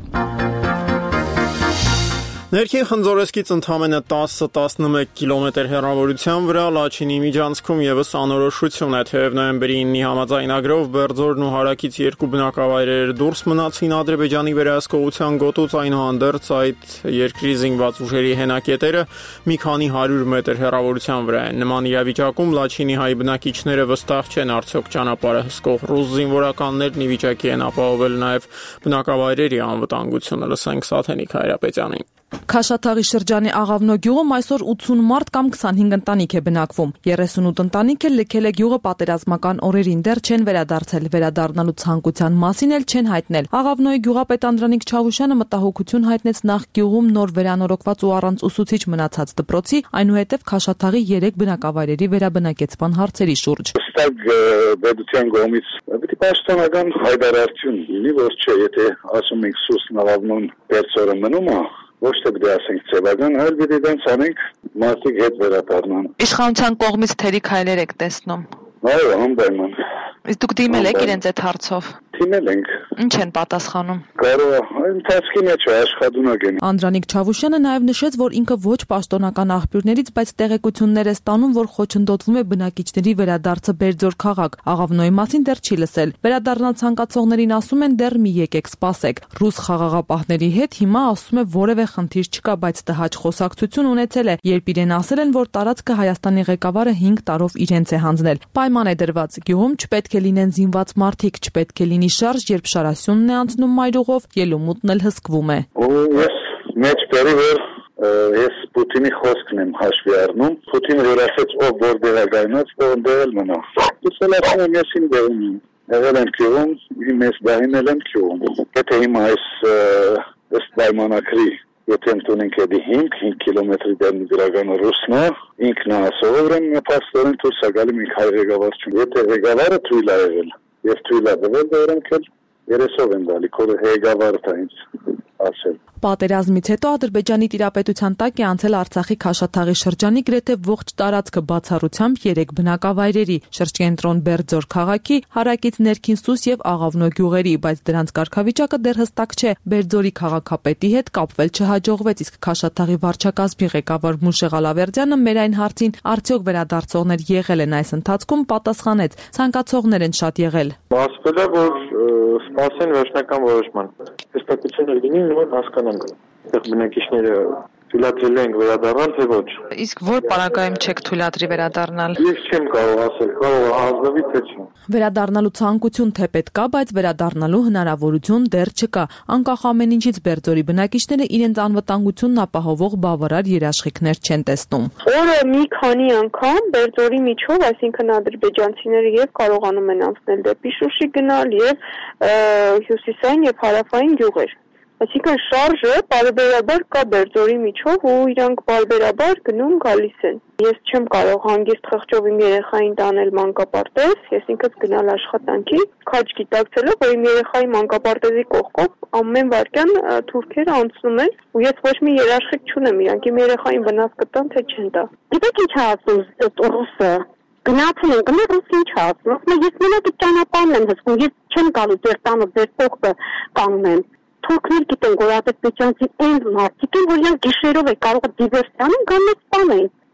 Ներքին Խնձորեսկից ընդամենը տասը տասնմեկ կիլոմետր հեռավորության վրա Լաչինի միջանցքում եւս անորոշություն է, թեև նոյեմբերի իննի համաձայնագրով Բերձորն ու Հարակից երկու բնակավայրերը դուրս մնացին Ադրբեջանի վերահսկողության գոտուց, այնուհանդերձ այդ երկրի զինված ուժերի հենակետերը մի քանի հարյուր մետր հեռավորության վրա են։ Նման իրավիճակում Լաչինի հայ բնակիչները վստահ չեն արդյոք ճանապարհը հսկող ռուս զինվորականներն ի վիճակի են ապահովել նաեւ բնակավայրերի անվտանգությունը։ Լսենք Սաթենիկ Հայրապետյանին։ Քաշաթաղի շրջանի Աղավնո գյուղում այսօր ութուն մարդ կամ քսանհինգ ընտանիք է բնակվում։ երեսունութ ընտանիքը լքել է գյուղը պատերազմական օրերին, դեռ չեն վերադարձել, վերադառնալու ցանկության մասին էլ չեն հայտնել։ Աղավնոյի գյուղապետ Անդրանիկ Չավուշյանը մտահոգություն հայտնեց նախ գյուղում նոր վերանորոգված ու առանց ուսուցիչ մնացած դպրոցի, այնուհետև Քաշաթաղի երեք բնակավայրերի վերաբնակեցման հարցերի շուրջ։ Ստակ բեդության կողմից պետք է պաշտոնական հայտարարություն լինի, որ չէ, եթե ասում ենք Սուսն Աղավնոն Բերձորը մնում է, ոչ թե դե ասենք ծեվական, այլ դե դրանց անենք մարդիկ հետ վերադառնան։ Իշխանության կողմից թերիկ հայլեր եք տեսնում։ Այո, անպայման։ Իսկ դուք դիմել եք իրենց այդ հարցով։ Դիմել ենք։ Ինչ են պատասխանում։ Կարող է ընթացքի մեջ աշխատունակ են։ Անդրանիկ Չավուշյանը նաև նշեց, որ ինքը ոչ պաշտոնական աղբյուրներից, բայց տեղեկություններ է ստանում, որ խոչընդոտվում է բնակիչների վերադարձը Բերձոր քաղաք։ Աղավնոյի մասին դեռ չի լսել։ Վերադառնալ ցանկացողներին ասում են դեռ մի եկեք սպասեք։ Ռուս խաղաղապահների հետ հիմա ասում է որևէ խնդիր չկա, բայց տհաճ խոսակցություն ունեցել է, երբ իրեն ասել են, որ տարածքը Հայաստանի ղեկավարը հինգ տարով իրենց է հանձնել։ Պայման է դրված, գյուղում չպետք է լինեն զինված մարդիկ, չպետք է լինի շարժ, երբ շարասյունն է անցնում մայրուղով, ելումուտն էլ հսկվում է։ Ես մեջ բերի որ ես Պուտինի խոսքն եմ հաշվի առնում։ Պուտինը որ ասեց ով որտեղ է գայնած, որտեղ էլ մնա։ Ես էլ ասում եմ ես իմ դերում եմ։ Եղել եմ գյուղում, իմ ես դահինել եմ գյուղում։ Եթե հիմա այս ըստ պայմանագրի եթե ընդունենք էդի հինգ կիլոմետրի դեպի գրագանը ռուսնա, ինքն է ասողորեն նպաստորեն դուրս է գալի մենք հայ ղեկավար չունենք։ Եթե ղեկավարը թույլ է եղել, եւ թույլ է տվել, դա օրենք էլ երեսով են դալի, քո ղեկավարը դա ինձ ասել։ Պատերազմից հետո Ադրբեջանի տիրապետության տակ է անցել Արցախի Քաշաթաղի շրջանի գրեթե ողջ տարածքը բացառությամբ երեք բնակավայրերի՝ շրջենտրոն Բերձոր քաղաքի, Հարակից Ներքին Սուս եւ Աղավնո գյուղերի, բայց դրանց կարգավիճակը դեռ հստակ չէ։ Բերձորի քաղաքապետի հետ կապվել չհաջողվեց, իսկ Քաշաթաղի վարչակազմի ղեկավար Մուշեղ Ալավերդյանը մեր այն հարցին արդյոք վերադարձողներ եղել են այս ընթացքում պատասխանեց. ցանկացողներ են շատ եղել։ Ասվել է, որ սպասեն վերջնական որոշման։ Հստակությունը լինի, որ հասկանանք, այդտեղ բնակիչները թույլատրել են վերադառնալ, թե ոչ։ Իսկ որ պարագայում չեք թույլատրի վերադառնալ։ Ես չեմ կարող ասել, կարող է հանձնվի, թե չէ։ Վերադառնալու ցանկություն թե պետք կա, բայց վերադառնալու հնարավորություն դեռ չկա։ Անկախ ամեն ինչից Բերձորի բնակիչները իրենց անվտանգությունն ապահովող բավարար երաշխիքներ չեն տեսնում։ Օրը մի քանի անգամ Բերձորի միջով, այսինքն ադրբեջանցիները եւ կարողանում են անցնել դեպի Շուշի գնալ եւ հյուսիսային եւ հարավային գյուղեր։ Այսինքն շարժը բարբերաբար կա Բերձորի միջով ու իրանք բարբերաբար գնում գալիս են։ Ես չեմ կարող հանգիստ խղճով իմ երեխային տանել մանկապարտեզ, ես ինքս գնալ աշխատանքի, քաջ գիտակցելով, որ իմ երեխայի մանկապարտեզի կողքով ամեն վայրկյան թուրքերը անցնում են ու ես ոչ մի երաշխիք չունեմ, իրանք իմ երեխային վնաս կտան, թե չեն տա։ Գիտեք ինչ ասում ռուսը։ Գնացել են, գնա ռուս ինչ ասում։ Ասում ես մենակ ճանապարհն եմ հսկում, ես չեմ գալու ձեր տանը, ձեր փողը կանգնեմ։ Թուրքներ գիտեն, որ ադրբեջանցի այն մարդիկ են, որ իրանք գիշերով է կարող դիվերսիան գանից սպանել։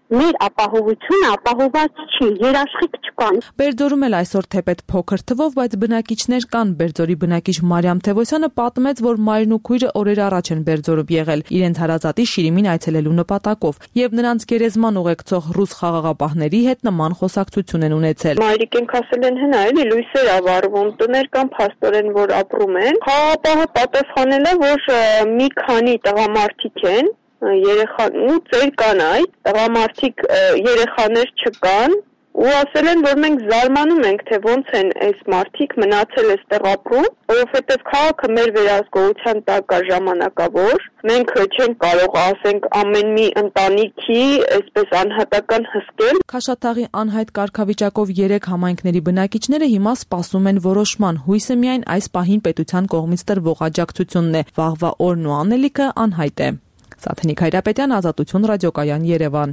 մեր ապահովությունը ապահոված չի, երաշխիք չկան։ Բերձորում էլ այսօր թեպետ փոքր թվով, բայց բնակիչներ կան։ Բերձորի բնակիչ Մարիամ Թևոսյանը պատմեց, որ մայրն ու քույրը օրեր առաջ են Բերձորում եղել իրենց հարազատի Շիրիմին այցելելու նպատակով, եւ նրանց գերեզման ուղեկցող ռուս խաղաղապահների հետ նման խոսակցություն են ունեցել։ Մայրիկենք ասել են հնա էլի լույսեր ավարվում, տներ կան փաստորեն, որ ապրում են։ Խաղաղապահը պատասխանել է, որ մի քանի տղամարդիկ են, երեխան ու ծեր կանայք, տղամարդիկ երեխաներ չկան, ու ասել են, որ մենք զարմանում ենք, թե ոնց են այս մարդիկ մնացել այստեղ ապրում, որովհետև քաղաքը մեր վերահսկողության տակ է ժամանակավոր, մենք չենք կարող ասենք ամեն մի ընտանիքի այսպես անհատական հսկել։ Քաշաթաղի անհայտ կարգավիճակով երեք համայնքների բնակիչները հիմա սպասում են որոշման, հույսը միայն այս պահին պետության կողմից տրվող աջակցությունն է, վաղվա օրն ու անելիքը անհայտ է։ Սաթենիկ Հայրապետյան, Ազատություն, ռադիոկայան, Երևան։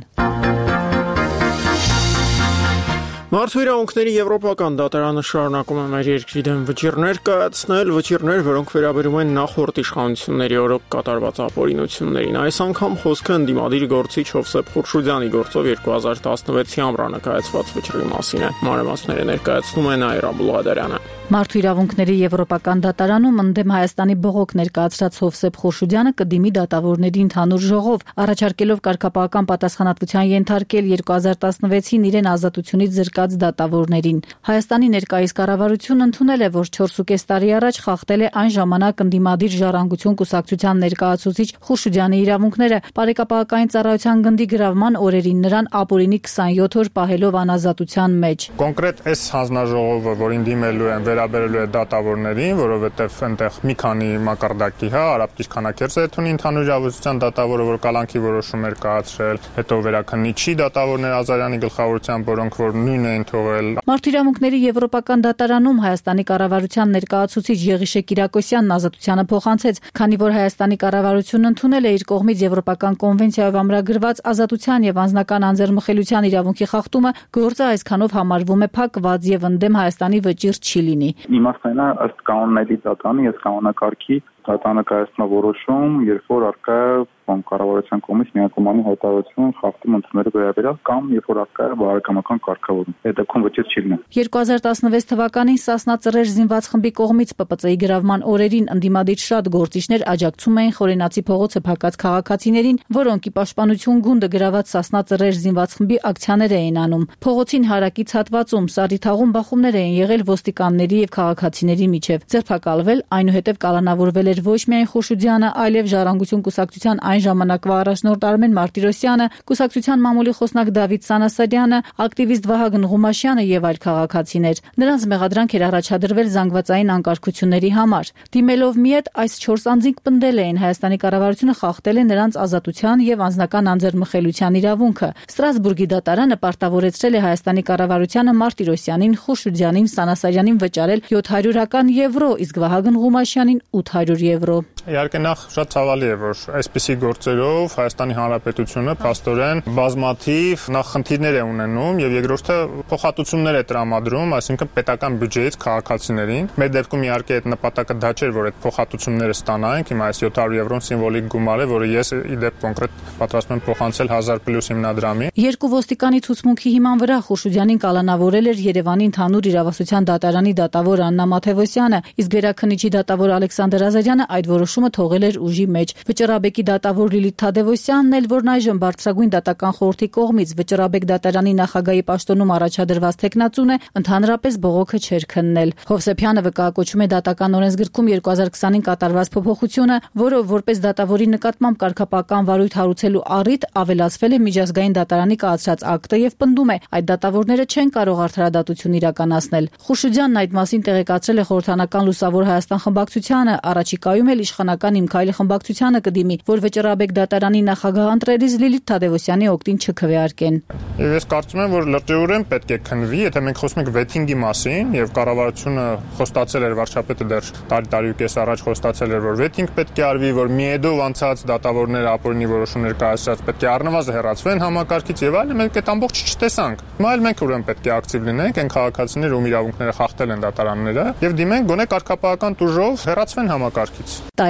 Մարդու իրավունքների եվրոպական դատարանը շարունակում է մեր երկրի դեմ վճիռներ կայացնել, վճիռներ, որոնք վերաբերում են նախորդ իշխանությունների օրոք կատարված ապօրինություններին։ Այս անգամ խոսքը ընդդիմադիր գործիչ Հովսեփ Խուրշուդյանի գործով երկու հազար տասնվեցի ամռանը կայացված վճռի մասին է։ Մանրամասները ներկայացնում է Նաիրա Բուլղադարյանը։ Մարդու իրավունքների եվրոպական դատարանում ընդդեմ Հայաստանի բողոք ներկայացրած Հովսեփ Խուրշուդյանը կդիմի դատավորների ընդհանուր ժողով, առաջարկելով կարգապահական պատասխանատվության ենթարկել երկու հազար տասնվեցին իրեն ազատությունից զրկած դատավորներին։ Հայաստանի ներկայիս կառավարությունը ընդունել է, որ չորսուկես տարի առաջ խախտել է այն ժամանակ ընդդիմադիր ժառանգություն կուսակցության ներկայացուցիչ Խուրշուդյանի իրավունքները, բարեկապահական ծառայության գնդի գրավման օրերին նրան ապօրինի քսանյոթ օր պահելով անազատության մեջ։ Կոնկրետ այս հանձնաժողովը, որին դիմելու են վերաբերելու է դատավորներին, որովհետև այնտեղ մի քանի մակարդակի, հա, արաբկիր քանակերս է ունի ընդհանուր իրավասության դատավորը, որ կալանքի որոշում էր կայացրել, հետո վերաքննիչի դատավորներ Ազարյանի գլխավորությամբ, որոնք որ նույնն էին թողել։ Մարդու իրավունքների եվրոպական դատարանում Հայաստանի կառավարության ներկայացուցիչ Եղիշե Կիրակոսյանն ազատությանը փոխանցեց, քանի որ Հայաստանի կառավարությունն ընդունել է իր կողմից եվրոպական կոնվենցիայով ամրագրված ազատության եւ անձնական անձեռմխելիության իրավունքի խախտումը, գործը այսքանով համարվում է փակված եւ ընդդեմ Հայաստանի վճիռ չի լինի։ Իմաստն է ըստ կանոնների դատարանի եւ կանոնակարգի դատարանը կայացնում որոշում, երբ որ առկա կամ կառավարության կողմից միակողմանի հայտարարություն խախտում ընդունելու վերաբերյալ կամ երբ որ առկա է բարեկամական կարգավորում։ Այդ դեպքում վճիռ չի լինի։ երկու հազար տասնվեց թվականին Սասնա ծռեր զինված խմբի կողմից Պ Պ Ծ-ի գրավման օրերին ընդդիմադիր շատ գործիչներ աջակցում էին Խորենացի փողոցը փակած քաղաքացիներին, որոնք ի պաշտպանություն գունդը գրաված Սասնա ծռեր զինված խմբի ակցիաներ էին անում։ Փողոցին հարակից հատվածում Սարիթաղում բախումներ էին եղել ոստիկանների եւ քաղաքացիների միջև։ Ձերբակալվել, այնուհետև կալանավորվել էր ոչ միայն Խուրշուդյանը, այլև Ժառանգություն կուսակցության այն ժամանակվա առաջնորդ Արմեն Մարտիրոսյանը, կուսակցության մամուլի խոսնակ Դավիթ Սանասարյանը, ակտիվիստ Վահագն Ղումաշյանը եւ այլ քաղաքացիներ։ Նրանց մեղադրանք էր առաջադրվել զանգվածային անկարգությունների համար։ Դիմելով միետ այս չորս անձինք պնդել էին Հայաստանի կառավարությունը խախտել է նրանց ազատության եւ անձնական անձեռմխելիության իրավունքը։ Ստրասբուրգի դատարանը պարտավորեցրել է Հայաստանի կառավարությանը Մարտիրոսյանին, Խուրշուդյանին, Սանասարյանին վճարել յոթ հարյուրական եվրո, իսկ Վահագն Ղումաշյանին ութ հարյուր եվրո։ Իհարկե նախ շատ ցավալի է, որ այսպիսի գործերով Հայաստանի Հանրապետությունը փաստորեն բազմաթիվ նախ խնդիրներ է ունենում եւ երկրորդը փոխհատուցումներ է տրամադրում, այսինքն պետական բյուջեից քաղաքացիներին։ Մեր դեպքում իհարկե այդ նպատակը դա չէր, որ այդ փոխհատուցումները ստանանք, հիմա այս յոթ հարյուր եվրոն սիմվոլիկ գումար է, որը ես ի դեպ կոնկրետ պատրաստում եմ փոխանցել հազար պլյուս հիմնադրամի։ Երկու ոստիկանի ցուցմունքի հիման վրա Խուրշուդյանին կալանավորել էր Երևանի ընդհանուր իրավասության դատարանի դատավոր Աննա Մաթևոսյանը, իսկ վերաքննիչի դատավոր Ալեքսանդր Ազարյանը այդ որոշումը թողել էր ուժի մեջ։ Վճռաբեկի դատավոր Լիլիթ Թադևոսյանն էլ, որն այժմ բարձրագույն դատական խորհրդի կողմից Վճռաբեկ դատարանի նախագահի պաշտոնում առաջադրված տեխնացուն է, ընդհանրապես բողոքը չէր քննել։ Հովսեփյանը վկայակոչում է դատական օրենսգրքում երկու հազար քսանին կատարված փոփոխությունը, որով որպես դատավորի նկատմամբ կարգապահական վարույթ հարուցելու առիթ ավելացվել է միջազգային դատարանի կայացրած ակտը եւ պնդում է, այդ դատավորները չեն կարող արդարադատություն իրականացնել։ Խուրշուդյանն այդ մասին տեղեկացրել է խորհրդանական Լուսավոր Հայաստան խմբակցությանը, առաջիկայում էլ իշխանական Իմ Քայլի խմբակցությանը կդիմի, որ Վճռաբեկ դատարանի նախագահ ընտրելիս Լիլիթ Թադևոսյանի օգտին չքվեարկեն։ Ես կարծում եմ, որ լրջորեն պետք է քննվի, եթե մենք խոսում ենք վեթինգի մասին եւ կառավարությունը խոստացել էր, վարչապետը դեռ տարի տարի ու կես առաջ խոստացել էր, որ վեթինգ պետք է արվի, որ միեդով անցած դատավորները ապօրինի որոշումներ կայացրած պետք է առնվազն հեռացվեն համակարգից եւ այլն, մենք այդ ամբողջը չտեսանք։ Հիմա էլ մենք ուրեմն պետք է ակտիվ լինենք, այն քաղաքացիները, ում իրավունքները խախտել են դատարանները եւ դիմենք գոնե կարգապահական տուժով հեռացվեն համակարգից։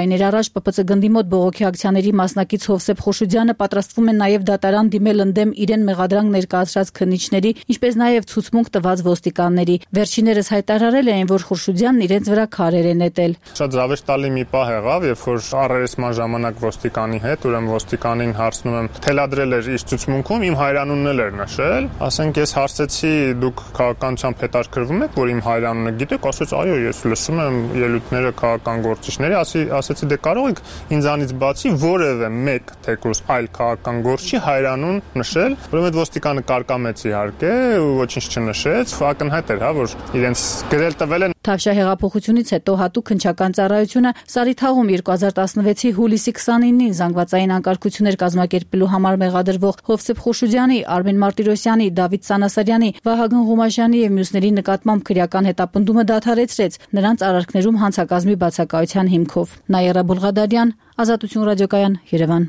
Տարիներ առաջ Պ Պ Ց գնդի մոտ բողոքի ակցիաների մասնակից Հովսեփ Խոշուդյանը պատրաստվում է նաև դատարան դիմել ընդդեմ իրեն մեղադրանք ներկայացրած քննիչների, ինչպես նաև ցուցմունք տված ոստիկանների։ Վերջիններս հայտարարել էին, որ Խոշուդյանն իրենց վրա քարեր է նետել։ Շատ զավեշտալի մի պահ եղավ, երբ որ առերեսման ժամանակ ոստիկանի հետ, ուրեմն ոստիկանին հարցնում եմ, թելադրել էր իր ցուցմունքում, իմ հայրանունն էլ էր նշել, ասենք ես հարցեցի, դուք քաղաքականությամբ հետաքրքրվում եք, որ իմ հայրանունը գիտեք, ասեց այո, ես լսում եմ ելույթները քաղաքական գործիչների, ասի, ասեցի դե կարող եք ինձանից բացի որևէ մեկ թեկուզ այլ քաղաքական գործչի հայրանուն նշել, ուրեմն այդ ոստիկանը կարկամեց իհարկե, ոչինչ չնշեց, ակնհայտ էր, հա, որ իրենց գրել տվել են։ Թավշյա հեղափոխությունից հետո հատուկ քննչական ծառայությունը Սարիթաղում երկու հազար տասնվեցի հուլիսի քսանինին զանգվածային անկարգություններ կազմակերպելու համար մեղադրվող Հովսեփ Խոշուդյանի, Արմեն Մարտիրոսյանի, Դավիթ Սանասարյանի, Վահագն Ղումաշյանի եւ մյուսների նկատմամբ քրեական հետապնդումը դադարեցրեց նրանց արարքներում հանցակազմի բացակայության հիմքով։ Նաիրա Բուլղադարյան, Ազատություն ռադիոկայան, Երևան։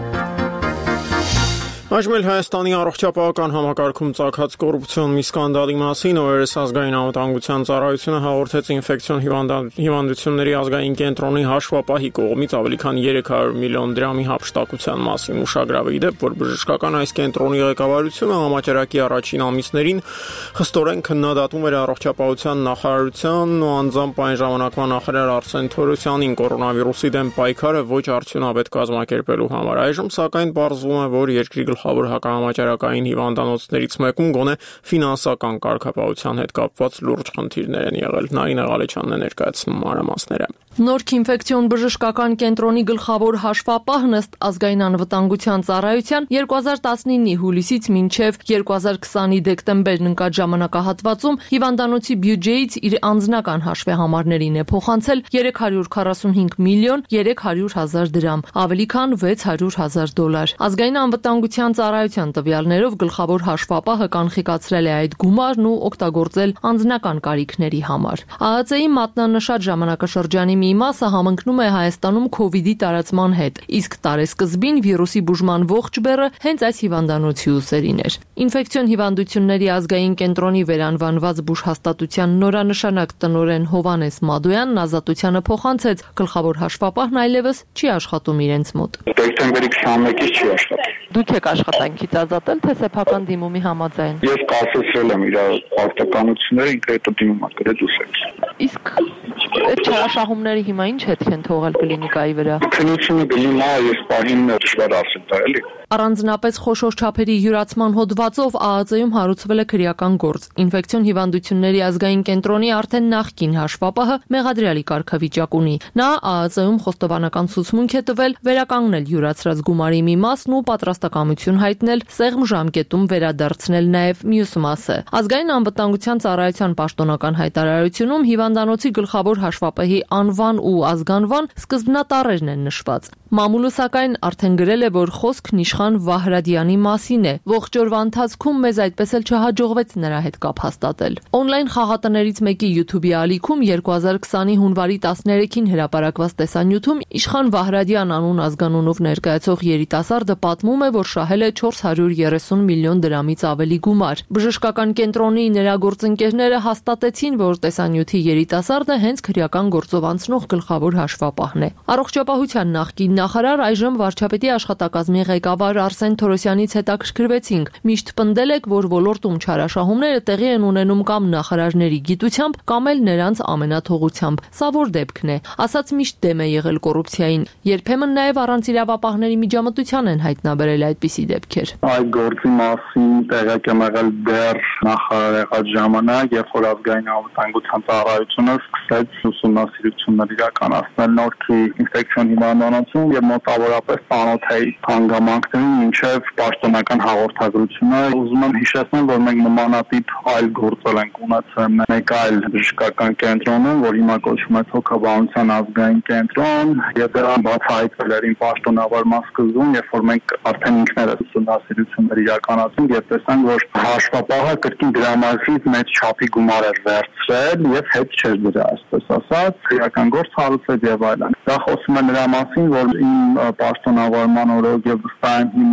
Այժմ էլ Հայաստանի առողջապահական համակարգում ծագած կոռուպցիոն մի սկանդալի մասին օրերս ազգային անվտանգության ծառայությունը հաղորդեց ինֆեկցիոն հիվանդությունների ազգային կենտրոնի հաշվապահի կողմից ավելի քան երեք հարյուր միլիոն դրամի հափշտակության մասին ուշագրավ է դեպ, որ բժշկական այս կենտրոնի ղեկավարությունը համաճարակի առաջին ամիսներին խստորեն քննադատում էր առողջապահության նախարարությանն ու անձամբ այն ժամանակվա նախարար Արսեն Թորոսյանին կորոնավիրուսի դեմ պայքարը ոչ արդյունավետ կազմակերպելու համար։ Այժմ սակայն պարզվում է, որ երկրի գլխավոր հակահամաճարակային հիվանդանոցներից մեկում գոնե ֆինանսական կարգապահության հետ կապված լուրջ խնդիրներ են եղել։ Նարինե Ղալեչյանն է ներկայացնում մանրամասները։ Նորք ինֆեկցիոն բժշկական կենտրոնի գլխավոր հաշվապահն ըստ ազգային անվտանգության ծառայության երկու հազար տասնինի հուլիսից մինչև երկու հազար քսանի դեկտեմբերն ընկած ժամանակահատվածում հիվանդանոցի բյուջեից իր անձնական հաշվեհամարներին է փոխանցել երեք հարյուր քառասունհինգ միլիոն երեք հարյուր հազար դրամ, ավելի քան վեց հարյուր հազար դոլար։ Ազգային անվտանգության ծառայության տվյալներով գլխավոր հաշվապահը կանխիկացրել է այդ գումարն ու օգտագործել անձնական կարիքների համար։ ԱԱԾ-ի մատնանշած ժամանակաշրջանի մի մասը համընկնում է Հայաստանում քովիդի տարածման հետ, իսկ տարեսկզբին վիրուսի բուժման ողջ բեռը հենց այս հիվանդանոցի ուսերին էր։ Ինֆեկցիոն հիվանդությունների ազգային կենտրոնի վերանվանված բուժհաստատության նորանշանակ տնօրեն Հովանես Մադոյանն Ազատությանը փոխանցեց, գլխավոր հաշվապահն այլևս չի աշխատում իրենց մոտ։ Դեկտեմբերի քսաներկից չի աշխատում։ Դուք եք աշխատանքից ազատել, թե սեփական դիմումի համաձայն։ Ես կասեցրել եմ իր արտականությունները, ինքը հետո դիմում ա գրել դուսել։ Իսկ այդ չարաշահումները հիմա ինչ հետք են թողել կլինիկայի վրա։ Քննությունը գնում է, ես պահին դժվար ասել դա էլի։ Առանձնապես խոշոր չափերի յուրացման հոդվածով ԱԱԾ-ում հարուցվել է քրեական գործ։ Ինֆեկցիոն հիվանդությունների ազգային կենտրոնի արդեն նախկին հաշվապահը մեղադրյալի կարգավիճակ ունի։ Նա ԱԱԾ-ում խոստովանական ցուցմունք է տվել վերականգնել յուրացրած գումարի մի մասն ու պատրաստակամություն հայտնել սեղմ ժամկետում վերադարձնել նաև մյուս մասը։ Ազգային անվտանգության ծառայության պաշտոնական հայտարարությունում հիվանդանոցի գլխավոր հաշվապահի անվան ու ազգանվան սկզբնատառերն են նշված։ Մամուլը սակայն արդեն գրել է, որ խոսքն իշխան Վահրադյանի մասին է։ Ողջ օրվա ընթացքում մեզ այդպես էլ չհաջողվեց նրա հետ կապ հաստատել։ Օնլայն խաղատներից մեկի YouTube-ի ալիքում երկու հազար քսանի հունվարի տասներեքին հրապարակված տեսանյութում իշխան Վահրադյան անուն ազգանունով ներկայացող երիտասարդը պատմում է, որ շահել է չորս հարյուր երեսուն միլիոն դրամից ավելի գումար։ Բժշկական կենտրոնի նրա գործընկերները հաստատեցին, որ տեսանյութի երիտասարդը հենց քրեական գործով անցնող գլխավոր հաշվապահն է։ Առողջապահության նախկին նախարար, այժմ վարչապետի աշխատակազմի ղեկավար Արսեն Թորոսյանից հետաքրքրվեցինք։ Միշտ պնդել եք, որ ոլորտում չարաշահումները տեղի են ունենում կամ նախարարների գիտությամբ, կամ էլ նրանց ամենաթողությամբ։ Սա որ դեպքն է։ Ասած միշտ դեմ է եղել կոռուպցիային։ Երբեմն նաև առանց իրավապահների միջամտության են հայտնաբերել այդպիսի դեպքեր։ Այդ գործի մասին տեղյակ եմ եղել դեռ նախարար եղած ժամանակ, երբ որ ազգային անվտանգության ծառայությունը սկսեց ուսումնասիրություններ իրականացնել նորքի ինֆեկցիոն հիվանդանոցում եւ մոտավորապես ծանոթ էի հանգամանքներին մինչեւ պաշտոնական հաղորդագրությունը։ Ուզում եմ հիշեցնել, որ մենք նմանատիպ այլ գործեր ենք ունեցել մեկ այլ բժշկական կենտրոնում, որ հիմա կոչվում է Թոքաբանության ազգային կենտրոն, եւ դրա բացահայտվել էր իմ պաշտոնավարման սկզբում, երբ որ մենք արդեն ինքներս ուսումնասիրություններ իրականացնում եւ տեսանք, որ հաշվապահը կրկին դրամաշից մեծ չափի գումար էր վերցրել եւ հետ չէր դրա, այսպես ասած, քրեական գործ հարուցել եւ այլն։ Դա խոսում է նրա մասին, որ իմ պաշտոնավարման օրոք եւ վստահ եմ հիմա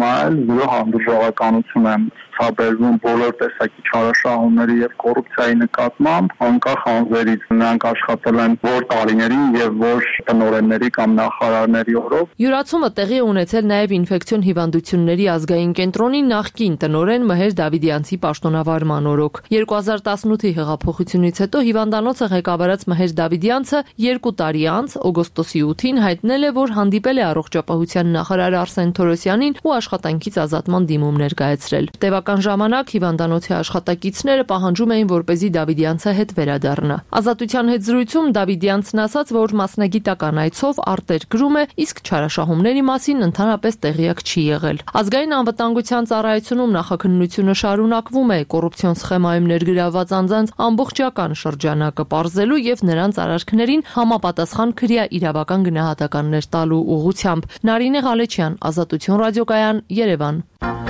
հիմա էլ զրո հանդուրժողականություն եմ ցաբերվում բոլոր տեսակի չարաշահումների եւ կոռուպցիայի նկատմամբ, անկախ անձերից նրանք աշխատել են որ տարիների եւ որ տնօրենների կամ նախարարների օրոք։ Յուրացումը տեղի ունեցել նաեւ ինֆեկցիոն հիվանդությունների ազգային կենտրոնի նախկին տնօրեն Մհեր Դավիդյանցի պաշտոնավարման օրոք։ երկու հազար տասնութի հեղափոխությունից հետո հիվանդանոցը ղեկավարած Մհեր Դավիդյանցը երկու տարի անց օգոստոսի ութին հայտնել է, որ հանդիպել է առողջապահության նախարար Արսեն Թորոսյանին ու աշխատանքից ազատման դիմում ներկայացրել։ Տևական ժամանակ հիվանդանոցի աշխատակիցները պահանջում էին, որպեսզի Դավիդյանցը հետ վերադառնա։ Ազատության հետ զրույցում Դավիդյանցն ասաց, որ մասնագիտական այցով արտեր գրում է, իսկ չարաշահումների մասին ընդհանրապես տեղյակ չի եղել։ Ազգային անվտանգության ծառայությունում նախաքննությունը շարունակվում է կոռուպցիոն սխեմայում ներգրավված անձանց ամբողջական շրջանակը պարզելու եւ նրանց արարքներին համապատասխան քրեա իրավական գնահատականներ տալու ուղղությամբ։ Նարինե Ղալեչյան, Ազատություն ռադիոկայան, Երևան։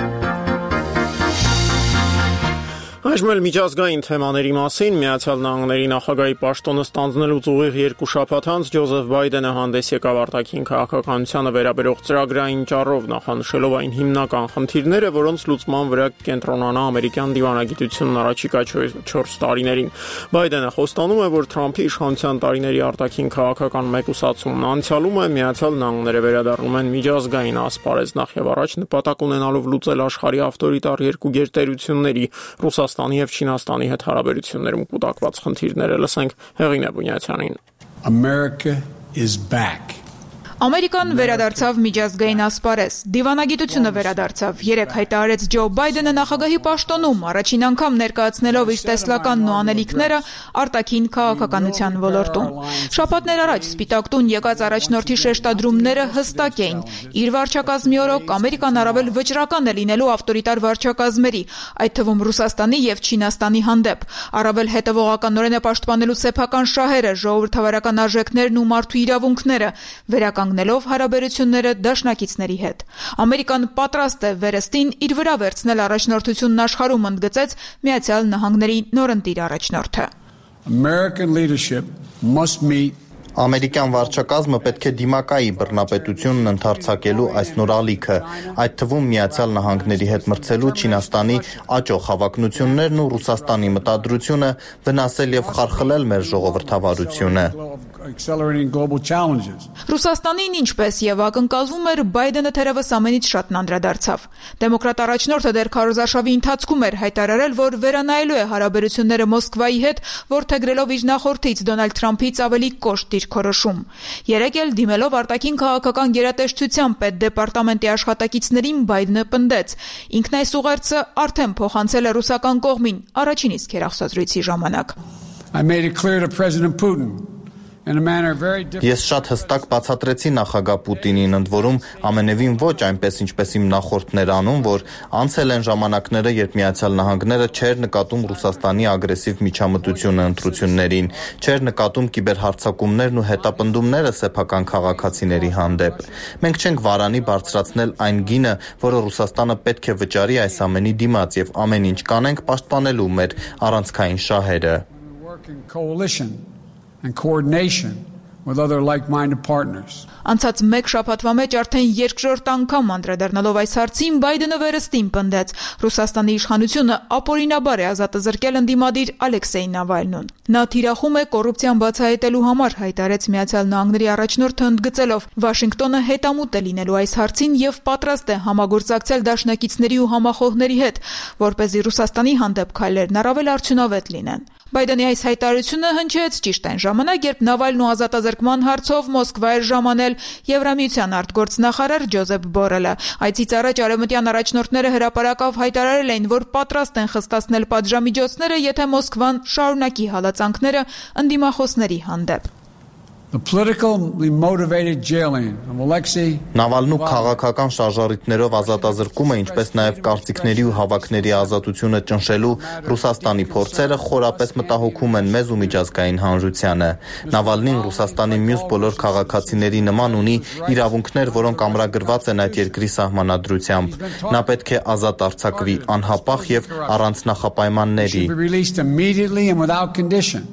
Այժմ էլ միջազգային թեմաների մասին Միացյալ Նահանգների նախագահի պաշտոնը ստանձնելուց ուղիղ երկու շաբաթ անց Ջոզեֆ Բայդենը հանդես եկավ արտաքին քաղաքականությանը վերաբերող ծրագրային ճառով, նախանշելով այն հիմնական խնդիրները, որոնց լուծման վրա կենտրոնանա ամերիկյան դիվանագիտությունն առաջիկա չորս տարիներին։ Բայդենը խոստանում է, որ Թրամփի իշխանության տարիների արտաքին քաղաքական մեկուսացումն անցյալում է, Միացյալ Նահանգները վերադառնում են միջազգային ասպարեզ, նախ եւ առաջ նպատակ ունենալով լուծել աշխարհի ավտորիտար երկու գերտերությունների՝ Ռուսաստանի եւ Չինաստանի հետ հարաբերություններում կուտակված խնդիրները։ Լսենք Հեղինե Բունյացյանին։ America is back. Ամերիկան վերադարձավ միջազգային ասպարեզ, դիվանագիտությունը վերադարձավ, երեկ հայտարարեց Ջո Բայդենը նախագահի պաշտոնում, առաջին անգամ ներկայացնելով իր տեսլականն ու անելիքները արտաքին քաղաքականության ոլորտում։ Շաբաթներ առաջ Սպիտակ տուն եկած առաջնորդի շեշտադրումները հստակ էին։ Իր վարչակազմի օրոք Ամերիկան առավել վճռական է լինելու ավտորիտար վարչակազմերի, այդ թվում Ռուսաստանի եւ Չինաստանի հանդեպ, առավել հետևողականորեն է պաշտպանելու սեփական շահերը, ժողովրդավարական արժեքներն ու մարդու իրավունքները, վերականգնելով նելով հարաբերությունները դաշնակիցների հետ։ Ամերիկան պատրաստ է վերստին իր վրա վերցնել առաջնորդությունն աշխարհում, ընդգծեց Միացյալ Նահանգների նորընտիր առաջնորդը։ American leadership must meet Ամերիկյան վարչակազմը պետք է դիմակայի բռնապետությունն ընդարձակելու այս նոր ալիքը, այդ թվում Միացյալ Նահանգների հետ մրցելու Չինաստանի աճող հավակնություններն ու Ռուսաստանի մտադրությունը վնասել եւ խարխլել մեր ժողովրդավարությունը։ Ռուսաստանին ինչպես եւ ակնկալվում էր, Բայդենը թերևս ամենից շատն անդրադարձավ։ Դեմոկրատ առաջնորդը դեռ քարոզարշավի ընթացքում էր հայտարարել, որ վերանայելու է հարաբերությունները Մոսկվայի հետ, որդեգրելով իր նախորդից Դոնալդ Թրամփից ավելի կոշտ դիրքորոշում։ Երեկ էլ դիմելով արտաքին քաղաքական գերատեսչության պետդեպարտամենտի աշխատակիցներին Բայդենը պնդեց. ինքն այս ուղերձը արդեն փոխանցել է ռուսական կողմին առաջին իսկ հեռախոսազրույցի ժամանակ։ I made it clear to President Putin. Ես շատ հստակ բացատրեցի նախագահ Պուտինին, ընդ որում ամենևին ոչ այնպես, ինչպես իմ նախորդներ անում, որ անցել են ժամանակները, երբ Միացյալ Նահանգները չէր նկատում Ռուսաստանի ագրեսիվ միջամտությունը ընտրություններին, չէր նկատում կիբերհարձակումներն ու հետապնդումները սեփական քաղաքացիների հանդեպ։ Մենք չենք վարանի բարձրացնել այն գինը, որը Ռուսաստանը պետք է վճարի այս ամենի դիմաց եւ ամեն ինչ կանենք պաշտպանելու մեր առանցքային շահերը։ And coordination with other like-minded partners. Անցած մեկ շաբաթվա մեջ արդեն երկրորդ անգամ անդրադառնալով այս հարցին Բայդենը վերստին պնդեց. Ռուսաստանի իշխանությունը ապօրինաբար է ազատազրկել ընդդիմադիր Ալեքսեյ Նավալնուն։ Նա թիրախում է կոռուպցիան բացահայտելու համար, հայտարարեց Միացյալ Նահանգների առաջնորդը, ընդգծելով. Վաշինգտոնը հետամուտ է լինելու այս հարցին եւ պատրաստ է համագործակցել դաշնակիցների ու համախոհների հետ, որպեսզի Ռուսաստանի հանդեպ քայլերն առավել արդյունավետ լինեն։ Բայդենի այս հայտարարությունը հնչեց ճիշտ այն ժամանակ, երբ Նավալնու ազատազրկման հարցով Մոսկվա էր ժամանել Եվրամիության արտգործնախարար Ջոզեփ Բորելը։ Այցից առաջ արևմտյան առաջնորդները հրապարակավ հայտարարել էին, որ պատրաստ են խստացնել պատժամիջոցները, եթե Մոսկվան շարունակի հալածանքները ընդդիմախոսների հանդեպ։ The politically motivated jailing of Alexei Նավալնու քաղաքական շարժառիթներով ազատազրկումը, ինչպես նաև կարծիքների ու հավաքների ազատությունը ճնշելու Ռուսաստանի փորձերը խորապես մտահոգում են մեզ ու միջազգային հանրությանը։ Նավալնին Ռուսաստանի մյուս բոլոր քաղաքացիների նման ունի իրավունքներ, որոնք ամրագրված են այդ երկրի սահմանադրությամբ։ Նա պետք է ազատ արձակվի անհապաղ եւ առանց նախապայմանների։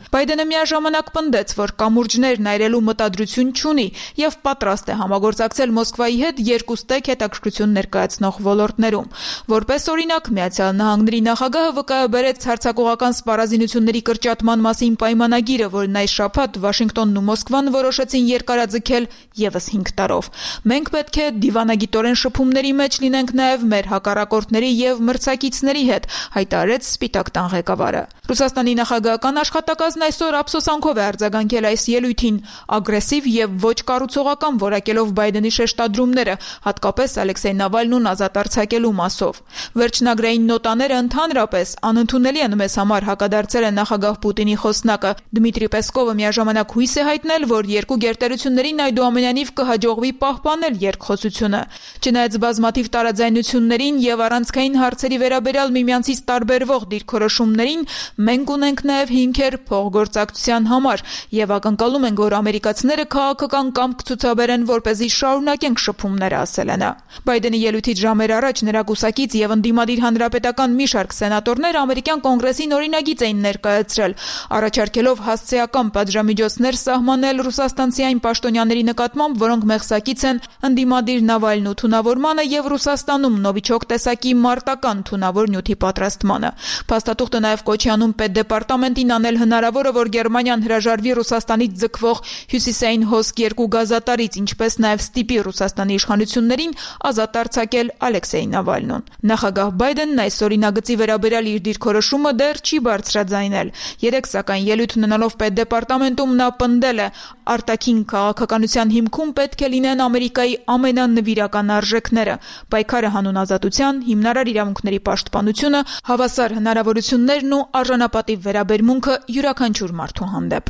Բայդենը միաժամանակ պնդեց, որ կամուրջներ այրելու մտադրություն չունի եւ պատրաստ է համագործակցել Մոսկվայի հետ երկու ստեյք հետաքրքրություն ներկայացնող ոլորտներում։ Որպես օրինակ, Միացյալ Նահանգների նախագահը վկայաբերեց հարձակողական սպառազինությունների կրճատման մասին պայմանագիրը, որն այս շաբաթ Վաշինգտոնն ու Մոսկվան որոշեցին երկարաձգել եւս հինգ տարով։ Մենք պետք է դիվանագիտորեն շփումների մեջ լինենք նաեւ մեր հակառակորդների եւ մրցակիցների հետ, հայտարարեց Սպիտակ տան ղեկավարը։ Ռուսաստանի նախագահական աշխատակազմն այսօր ափսոսանքով է արձագանքել այս ելույթին, ագրեսիվ եւ ոչ կառուցողական որակելով Բայդենի շեշտադրումները, հատկապես Ալեքսեյ Նավալնուն ազատ արձակելու մասով։ Վերջնագրային նոտաները ընդհանրապես անընդունելի են մեզ համար, հակադարձել է նախագահ Պուտինի խոսնակը։ Դմիտրի Պեսկովը միաժամանակ հույս է հայտնել, որ երկու գերտերություններին այդուամենայնիվ կհաջողվի պահպանել երկխոսությունը։ Չնայած բազմաթիվ տարաձայնություններին եւ առանցքային հարցերի վերաբերյալ միմյանցից տարբերվող դիրքորոշումներին, մենք ունենք նաև հիմքեր փոխգործակցության համար եւ ակնկալում ենք, որ ամերիկացիները քաղաքական կամք կցուցաբերեն, որպեսզի շարունակենք շփումները, ասել է նա։ Բայդենի ելույթից ժամեր առաջ նրա կուսակից եւ ընդդիմադիր հանրապետական մի շարք սենատորներ ամերիկյան կոնգրեսին օրինագիծ էին ներկայացրել, առաջարկելով հասցեական պատժամիջոցներ սահմանել ռուսաստանցի այն պաշտոնյաների նկատմամբ, որոնք մեղսակից են ընդդիմադիր Նավալնու թունավորմանը եւ Ռուսաստանում Նովիչոկ տեսակի մարտական թունավոր նյութի պատրաստմանը։ Փաստաթուղթը նաև կոչի անում պետդեպարտամենտին անել հնարավորը, որ Գերմանիան հրաժարվի Ռուսաստանից ձգվող հյուսիսային հոսք երկու գազատարից, ինչպես նաև ստիպի Ռուսաստանի իշխանություններին ազատ արձակել Ալեքսեյ Նավալնուն։ Նախագահ Բայդենն այս օրինագծի վերաբերյալ իր դիրքորոշումը դեռ չի բարձրաձայնել։ Երեք սակայն ելույթ ունենալով պետդեպարտամենտում նա պնդել է, արտաքին քաղաքականության հիմքում պետք է լինեն Ամերիկայի ամենանվիրական արժեքները՝ պայքարը հանուն ազատության, հիմնարար իրավունքների պաշտպանությունը, հավասար հնարավորություններն ու արժանապատիվ վերաբերմունքը յուրաքանչյուր մարդու հանդեպ։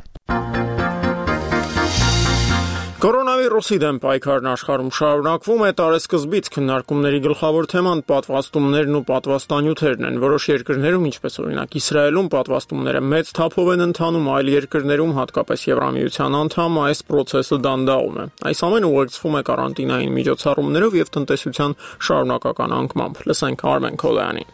Կորոնավիրուսի դեմ պայքարն աշխարհում շարունակվում է, տարեսկզբից քննարկումների գլխավոր թեման պատվաստումներն ու պատվաստանյութերն են։ Որոշ երկրներում, ինչպես օրինակ Իսրայելում, պատվաստումները մեծ թափով են ընթանում, այլ երկրներում, հատկապես Եվրամիության անդամ, այս process-ը դանդաղում է։ Այս ամենը ուղեկցվում է կարանտինային միջոցառումներով եւ տնտեսության շարունակական անկմամբ։ Լսենք Արմեն Քոլյանին։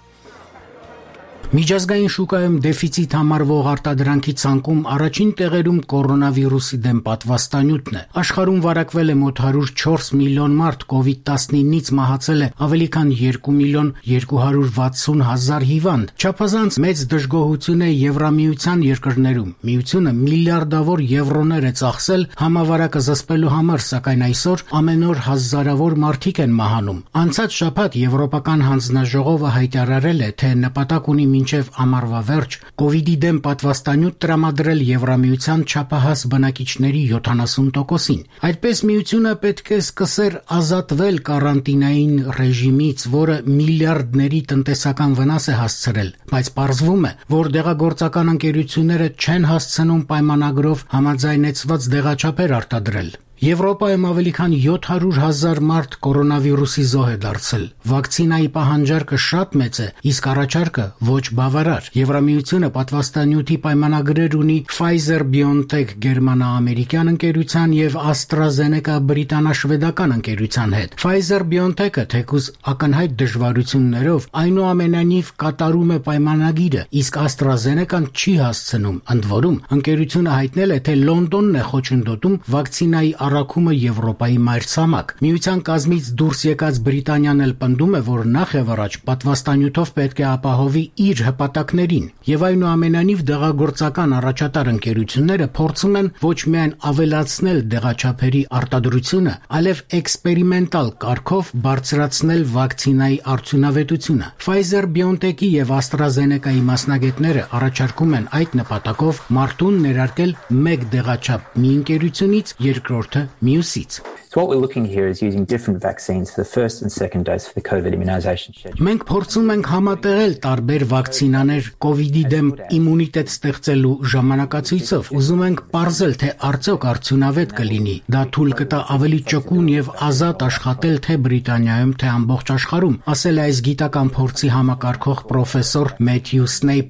Միջազգային շուկայում դեֆիցիտ համարվող արտադրանքի ցանկում առաջին տեղերում կորոնավիրուսի դեմ պատվաստանյութն է։ Աշխարհում վարակվել է մոտ հարյուր ու չորս միլիոն մարդ, կովիդ տասնինից մահացել է ավելի քան երկու միլիոն երկու հարյուր վաթսուն հազար հիվանդ։ Չափազանց մեծ դժգոհություն է Եվրամիության երկրներում։ Միությունը միլիարդավոր եվրոներ է ծախսել համավարակը զսպելու համար, սակայն այսօր ամեն օր հազարավոր մարդիկ են մահանում։ Անցած շաբաթ Եվրոպական հանձնաժողովը հայտարարել է, թե նպատակ ունի մինչև ամառվա վերջ կովիդի դեմ պատվաստանյութ տրամադրել Եվրամիության չափահաս բնակիչների յոթանասուն տոկոսին։ Այդպես միությունը պետք է սկսեր ազատվել կարանտինային ռեժիմից, որը միլիարդների տնտեսական վնաս է հասցրել, բայց պարզվում է, որ դեղագործական ընկերությունները չեն հասցնում պայմանագրով համաձայնեցված դեղաչափեր արտադրել։ Եվրոպայում ավելի քան յոթ հարյուր հազար մարդ կորոնավիրուսի զոհ է դարձել։ Վակցինայի պահանջարկը շատ մեծ է, իսկ առաջարկը ոչ բավարար։ Եվրամիությունը պատվաստանյութի պայմանագրեր ունի Pfizer-BioNTech գերմանա-ամերիկյան ընկերության եւ AstraZeneca բրիտանա-շվեդական ընկերության հետ։ Pfizer-BioNTech-ը թեկուզ ակնհայտ դժվարություններով այնուամենայնիվ կատարում է պայմանագիրը, իսկ AstraZeneca-ն չի հասցնում։ Ընդ որում, ընկերությունը հայտնել է, թե Լոնդոնն է խոչընդոտում վակցինայի առաքումը Եվրոպայի մայրցամաք։ Միության կազմից դուրս եկած Բրիտանիան էլ պնդում է, որ նախ եւ առաջ պատվաստանյութով պետք է ապահովի իր հպատակներին, եւ այնուամենայնիվ դեղագործական առաջատար ընկերությունները փորձում են ոչ միայն ավելացնել դեղաչափերի արտադրությունը, այլև էքսպերիմենտալ կարգով բարձրացնել վակցինայի արդյունավետությունը։ Pfizer-BioNTech-ի եւ AstraZeneca-ի մասնագետները առաջարկում են այդ նպատակով մարդուն ներարկել մեկ դեղաչափ մի ընկերությունից, երկրորդը մյուսից։ So what we're looking here is using different vaccines for the first and second dose for the COVID immunization schedule. Մենք փորձում ենք համատեղել տարբեր վակցինաներ կովիդի դեմ իմունիտետ ստեղծելու ժամանակացույցով։ Ուզում ենք պարզել, թե արդյոք արդյունավետ կլինի։ Դա թույլ կտա ավելի ճկուն եւ ազատ աշխատել թե Բրիտանիայում, թե ամբողջ աշխարհում, ասել է այս գիտական փորձի համակարգող պրոֆեսոր Մեթյու Սնեյփը։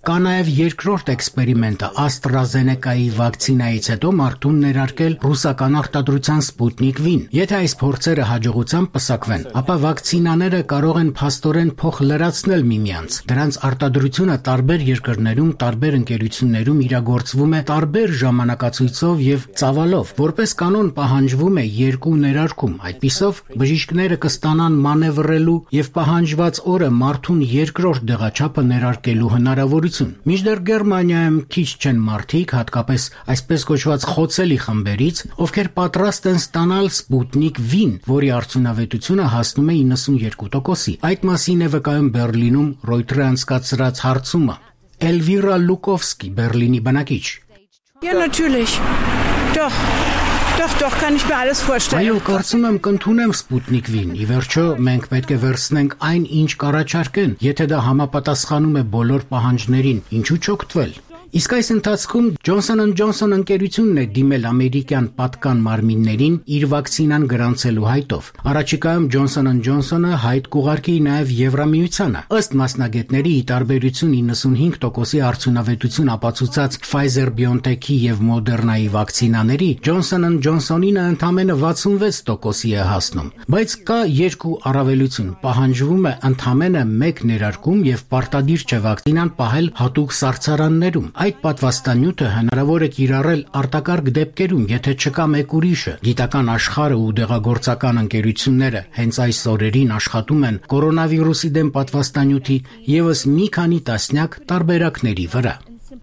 Կա նաև երկրորդ էքսպերիմենտը AstraZeneca-ի վակցինայից հետո մարդուն ներարկել ռուսական արտադրության Sputnik V-ին։ Եթե այս փորձերը հաջողությամբ պսակվեն, ապա վակցինաները կարող են փաստորեն փոխլրացնել միմյանց։ Դրանց արտադրությունը տարբեր երկրներում, տարբեր ընկերություններում իրագործվում է տարբեր ժամանակացույցով եւ ծավալով։ Որպես կանոն պահանջվում է երկու ներարկում։ Այդպիսով բժիշկները կստանան մանևրելու եւ պահանջված օրը մարդուն երկրորդ դեղաչափը ներարկելու հնարավորություն։ Մինչդեռ Գերմանիայում քիչ չեն մարդիկ, հատկապես այսպես կոչված խոցելի խմբերից, ովքեր պատրաստ են ստանալ Sputnik V-ին, որի արդյունավետությունը հասնում է իննսունյոթ տոկոսի։ Այդ մասին է վկայում Բերլինում Reuters-ը անցկացրած հարցումը։ Էլվիրա Լուկովսկի, Բերլինի բնակիչ։ Ja, natürlich. Doch. Doch, doch, kann ich mir alles vorstellen. Այո, կարծում եմ կընդունեմ Sputnik V-ին։ Ի վերջո, մենք պետք է վերցնենք այն, ինչ կառաջարկեն, եթե դա համապատասխանում է բոլոր պահանջներին, ինչու չօգտվել։ Իսկ այս ընթացքում Johnson and Johnson ընկերությունն է դիմել ամերիկյան պատկան մարմիններին իր վակցինան գրանցելու հայտով։ Առաջիկայում Johnson and Johnson-ը հայտ կուղարկի նաև Եվրամիությանը։ Ըստ մասնագետների, ի տարբերություն իննսունհինգ տոկոսի արդյունավետություն ապացուցած Pfizer-BioNTech-ի եւ Moderna-ի վակցինաների, Johnson and Johnson-ինը ընդամենը վաթսունվեց տոկոսի է հասնում։ Բայց կա երկու առավելություն։ Պահանջվում է ընդամենը մեկ ներարկում եւ պարտադիր չէ վակցինան պահել հատուկ սարցարաններում։ Այդ պատվաստանյութը հնարավոր է կիրառել արտակարգ դեպքերում, եթե չկա մեկ ուրիշը։ Գիտական աշխարհը ու դեղագործական ընկերությունները հենց այս օրերին աշխատում են կորոնավիրուսի դեմ պատվաստանյութի ևս մի քանի տասնյակ տարբերակների վրա։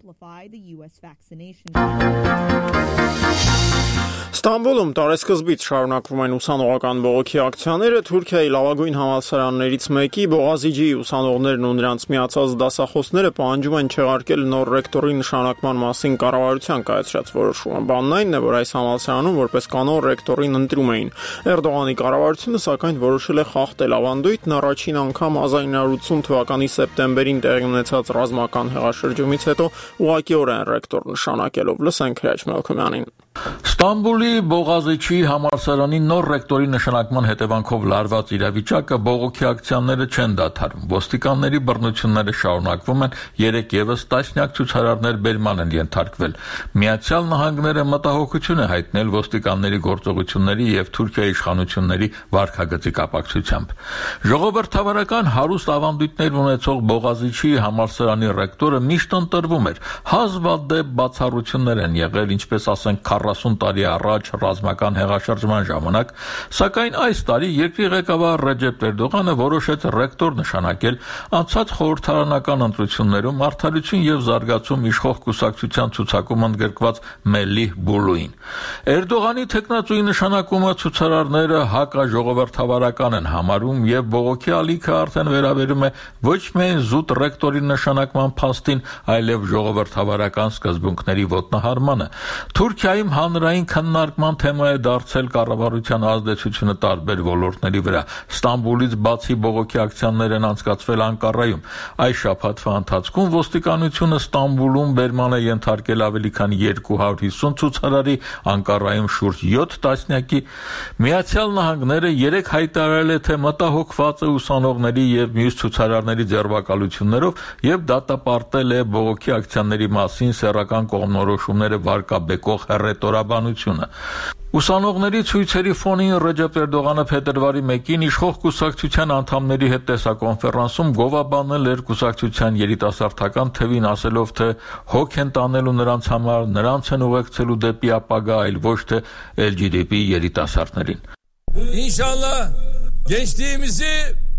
Ստամբուլում տարեսկզբից շարունակվում են ուսանողական բողոքի ակցիաները։ Թուրքիայի լավագույն համալսարաններից մեկի Բողազիջիի ուսանողներն ու նրանց միացած դասախոսները պահանջում են չեղարկել նոր ռեկտորի նշանակման մասին կառավարության կայացրած որոշումը։ Բանն այն է, որ այս համալսարանում որպես կանոն ռեկտորին ընտրում էին։ Էրդողանի կառավարությունը սակայն որոշել է խախտել ավանդույթն առաջին անգամ հազար ինը հարյուր ութսուն թվականի սեպտեմբերին տեղի ունեցած ռազմական հեղաշրջումից հետո ուղղակիորեն ռեկտոր նշանակելով։ Լսենք Հրաչ Մելքումյանին։ Ստամբուլի Բողազիջի համալսարանի նոր ռեկտորի նշանակման հետևանքով լարված իրավիճակը բողոքի ակցիաները չեն դադարում։ Ոստիկանների բռնությունները շարունակվում են, երեք ևս տասնյակ ցուցարարներ բերման են ենթարկվել։ Միացյալ Նահանգները մտահոգություն է հայտնել ոստիկանների գործողությունների եւ Թուրքիայի իշխանությունների վարքագծի կապակցությամբ։ Ժողովրդավարական հարուստ ավանդույթներ ունեցող Բողազիջի համալսարանի ռեկտորը միշտ ընտրվում էր։ Հազվադեպ բացառություններ են եղել, ինչպես ասենք քառասուն տարի առաջ ռազմական հեղաշրջման ժամանակ, սակայն այս տարի երկրի ղեկավար Ռեջեփ Էրդողանը որոշեց ռեկտոր նշանակել անցած խորհրդարանական ընտրություններում Արդարություն եւ զարգացում իշխող կուսակցության ցուցակում ընդգրկված Մելիհ Բուլուին։ Էրդողանի թեկնածուի նշանակումը ցուցարարները հակաժողովրդավարական են համարում եւ բողոքի ալիքը արդեն վերաբերում է ոչ միայն զուտ ռեկտորի նշանակման փաստին, այլև ժողովրդավարական սկզբունքների ոտնահարմանը։ Թուրքիայում հանրային քննարկման թեմա է դարձել կառավարության ազդեցությունը տարբեր ոլորտների վրա։ Ստամբուլից բացի բողոքի ակցիաներ են անցկացվել Անկարայում։ Այս շաբաթվա ընթացքում ոստիկանությունը Ստամբուլում բերման է ենթարկել ավելի քան երկու հարյուր հիսուն ցուցարարի, Անկարայում շուրջ յոթ տասնյակի։ Միացյալ Նահանգները երեք հայտարարել է, թե մտահոգված է ուսանողների եւ մյուս ցուցարարների ձերբակալություններով եւ դատապարտել է բողոքի ակցիաների մասին սեռական կողմնորոշումները վարկաբեկող հռետորաբանությունը։ Ուսանողների ցույցերի ֆոնին Ռեջեփ Էրդողանը փետրվարի մեկին իշխող կուսակցության անդամների հետ տեսակոնֆերանսում գովաբանել էր կուսակցության երիտասարդական թևին, ասելով, թե հոգ են տանելու նրանց համար, նրանց են ուղեկցելու դեպի ապագա, այլ ոչ թե L G B T երիտասարդներին։ İnşallah gençliğimizi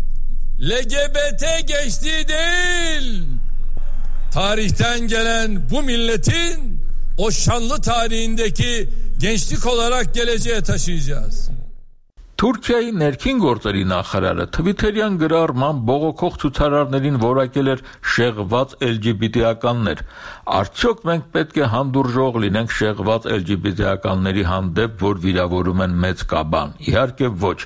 L G B T gençliği değil, tarihten gelen bu milletin o şanlı tarihindeki gençlik olarak geleceğe taşıyacağız. Թուրքիայի ներքին գործերի նախարարը Թվիթերյան գրառման բողոքող ցուցարարներին որակել էր շեղված L G B T-ականներ։ Արդյոք մենք պետք է հանդուրժող լինենք շեղված L G B T-ականների հանդեպ, որ վիրավորում են մեծ կաբան։ Իհարկե ոչ։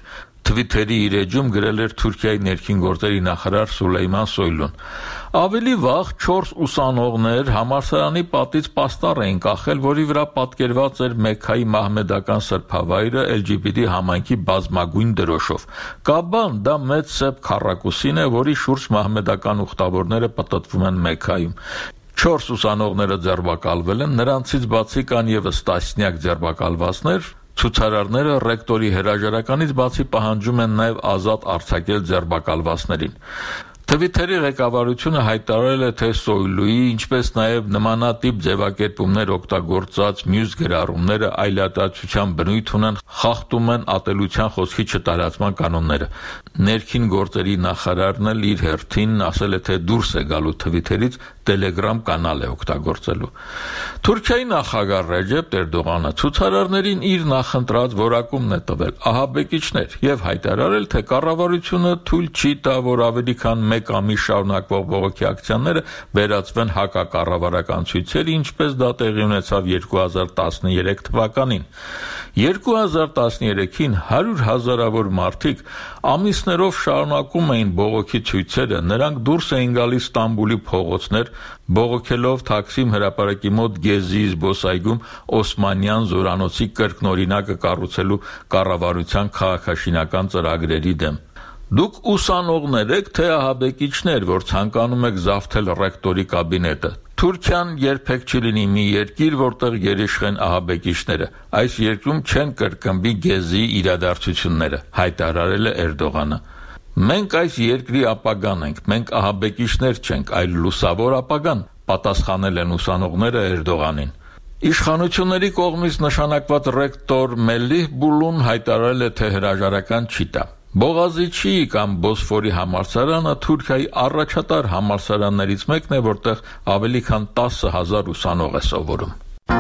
Twitter-ի իր էջում գրել էր Թուրքիայի ներքին գործերի նախարար Սուլեյման Սոյլուն։ Ավելի վաղ չորս ուսանողներ համալսարանի պատից պաստառ էին կախել, որի վրա պատկերված էր Մեքքայի մահմեդական սրբավայրը L G B T համայնքի բազմագույն դրոշով։ Կաբան դա մեծ սև քառակուսին է, որի շուրջ մահմեդական ուխտավորները պտտվում են Մեքքայում։ Չորս ուսանողները ձերբակալվել են, նրանցից բացի կան ևս տասնյակ ձերբակալվածներ։ Ցուցարարները ռեկտորի հրաժարականից բացի պահանջում են նաև ազատ արձակել ձերբակալվածներին։ Twitter-ի ղեկավարությունը հայտարարել է, թե Սոյլուի, ինչպես նաև նմանատիպ ձևակերպումներ օգտագործած մյուս գրառումները այլատացության բնույթ ունեն, խախտում են ատելության խոսքի չտարածման կանոնները։ Ներքին գործերի նախարարն էլ իր հերթին ասել է, թե դուրս է գալու Twitter-ից, Telegram կանալ է օգտագործելու։ Թուրքիայի նախագահ Ռեջեփ Էրդողանը ցուցարարներին իր նախընտրած որակումն է տվել ահաբեկիչներ եւ հայտարարել, թե կառավարությունը թույլ չի տա, որ ավելի քան մեկ ամիս շարունակվող բողոքի ակցիաները վերածվեն հակակառավարական ցույցերի, ինչպես դա տեղի ունեցավ երկու հազար տասներեք թվականին։ երկու հազար տասներեքին հարյուր հազարավոր մարդիկ ամիսներով շարունակում էին բողոքի ցույցերը, նրանք դուրս էին գալիս Ստամբուլի փողոցներ, բողոքելով Թաքսիմ հրապարակի մոտ Գեզի զբոսայգում Օսմանյան զորանոցի կրկնօրինակը կառուցելու կառավարության քաղաքաշինական ծրագրերի դեմ։ Դուք ուսանողներ եք, թե ահաբեկիչներ, որ ցանկանում եք զավթել ռեկտորի կաբինետը։ Թուրքիան երբեք չի լինի մի երկիր, որտեղ գերիշխեն ահաբեկիչները։ Այս երկրում չեն կրկնվի Գեզի իրադարձությունները, հայտարարել է Էրդողանը։ Մենք այս երկրի ապագան ենք, մենք ահաբեկիչներ չենք, այլ լուսավոր ապագան, պատասխանել են ուսանողները Էրդողանին։ Իշխանությունների կողմից նշանակված ռեկտոր Մելիհ Բուլուն հայտարարել է, թե հրաժարական չի տա։ Բողազիչի կամ Բոսֆորի համալսարանը Թուրքիայի առաջատար համալսարաններից մեկն է, որտեղ ավելի քան տասը հազար ուսանող է սովորում։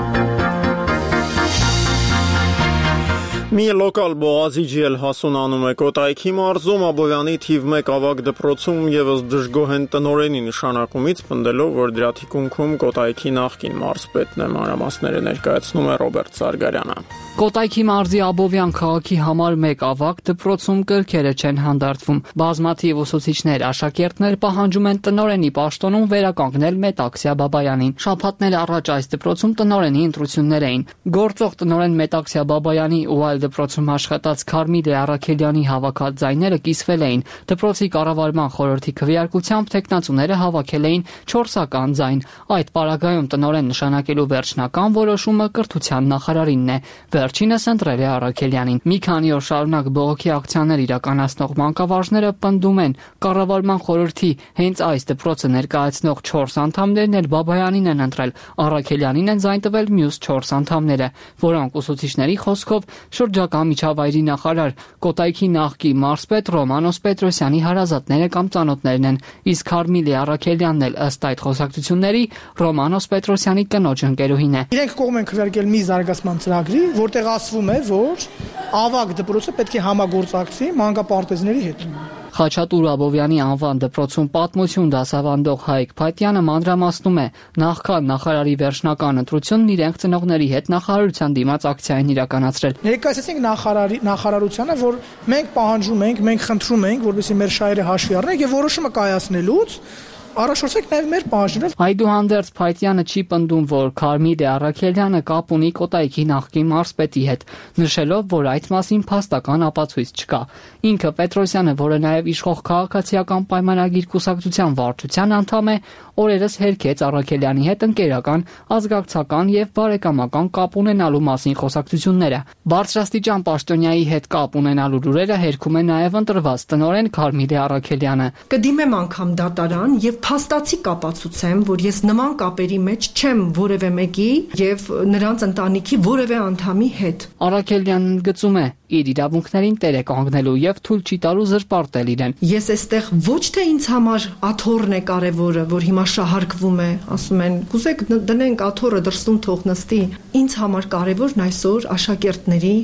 Մի լոկալ բողազիջի էլ հասունանում է Կոտայքի մարզում Աբովյանի թիվ մեկ ավագ դպրոցում եւս դժգոհ են տնօրենի նշանակումից, պնդելով, որ դրա թիկունքում Կոտայքի նախկին մարզպետն է, մանրամասները ներկայացնում է Ռոբերտ Սարգարյանը։ Կոտայքի մարզի Աբովյան քաղաքի համար մեկ ավագ դպրոցում կրքերը չեն հանդարտվում։ Բազմաթիվ ուսուցիչներ, աշակերտներ պահանջում են տնօրենի պաշտոնում վերականգնել Մետաքսիա Բաբայանին։ Շաբաթներ առաջ այս դպրոցում տնօրենի ընտրություններ էին։ Գործող տնօրեն Մետաքսիա Բաբայանի ու այլ դպրոցում աշխատած Քարմիլե Արաքելյանի հավաքած ձայները կիսվել էին։ Դպրոցի կառավարման խորհրդի քվեարկությամբ տեխնացուները հավաքել էին չորսական ձայն։ Այդ պարագայում տնօրեն նշանակելու վերջնական որոշումը կրթության նախարարինն է։ Վերջինս ընտրել է Արաքելյանին։ Մի քանի օր շարունակ բողոքի ակցիաներ իրականացնող մանկավարժները պնդում են, կառավարման խորհրդի հենց այս դպրոցը ներկայացնող չորս անդամներն էլ Բաբայանին են ընտրել, Արաքելյանին են ձայն տվել մյուս չորս անդամները, որոնք ուսուցիչների խոսքով շրջակա միջավայրի նախարար Կոտայքի նախկին մարզպետ Ռոմանոս Պետրոսյանի հարազատները կամ ծանոթներն են, իսկ Քարմիլե Արաքելյանն էլ ըստ այդ խոսակցությունների Ռոմանոս Պետրոսյանի կնոջ ընկերուհին է։ Իրենք կողմ են քվեարկել մի զարգացման ծրագրի, որտեղ ասվում է, որ ավագ դպրոցը պետք է համագործակցի մանկապարտեզների հետ։ Խաչատուր Աբովյանի անվան դպրոցում պատմություն դասավանդող Հայկ Փայտյանը մանրամասնում է, նախքան նախարարի վերջնական ընտրությունն իրենք ծնողների հետ նախարարության դիմաց ակցիա են իրականացրել։ Ներկայացրեցինք նախարարի նախարարությանը, որ մենք պահանջում ենք, մենք խնդրում ենք, որպեսզի մեր շահերը հաշվի առնենք եւ որոշումը կայացնելուց առաջորդեք նաև մեր պահանջները։ Այդուհանդերձ Փայտյանը չի պնդում, որ Քարմիլե Արաքելյանը կապ ունի Կոտայքի նախկին մարզպետի հետ, նշելով, որ այդ մասին փաստական ապացույց չկա։ Ինքը Պետրոսյանը, որը նաև իշխող քաղաքացիական պայմանագիր կուսակցության վարչության անդամ է, օրերս հերքեց Արաքելյանի հետ ընկերական, ազգակցական եւ բարեկամական կապ ունենալու մասին խոսակցությունները։ Բարձրաստիճան պաշտոնյայի հետ կապ ունենալու լուրերը հերքում է նաև ընտրված տնօրեն Քարմիլե Արաքելյանը։ Կդիմեմ անգամ դատարան եւ փաստացի կապացուցեմ, որ ես նման կապերի մեջ չեմ որևէ մեկի եւ նրանց ընտանիքի որևէ անդամի հետ։ Արաքելյանն գծում է իր իրավունքներին տեր է կանգնելու եւ թույլ չի տալու զրպարտել իրեն։ Ես այստեղ ոչ թե ինձ համար աթոռն է կարևորը, որ հիմա շահարկվում է, ասում են, կուզեք դնենք աթոռը դրսում թող նստի։ Ինձ համար կարևորն այսօր աշակերտների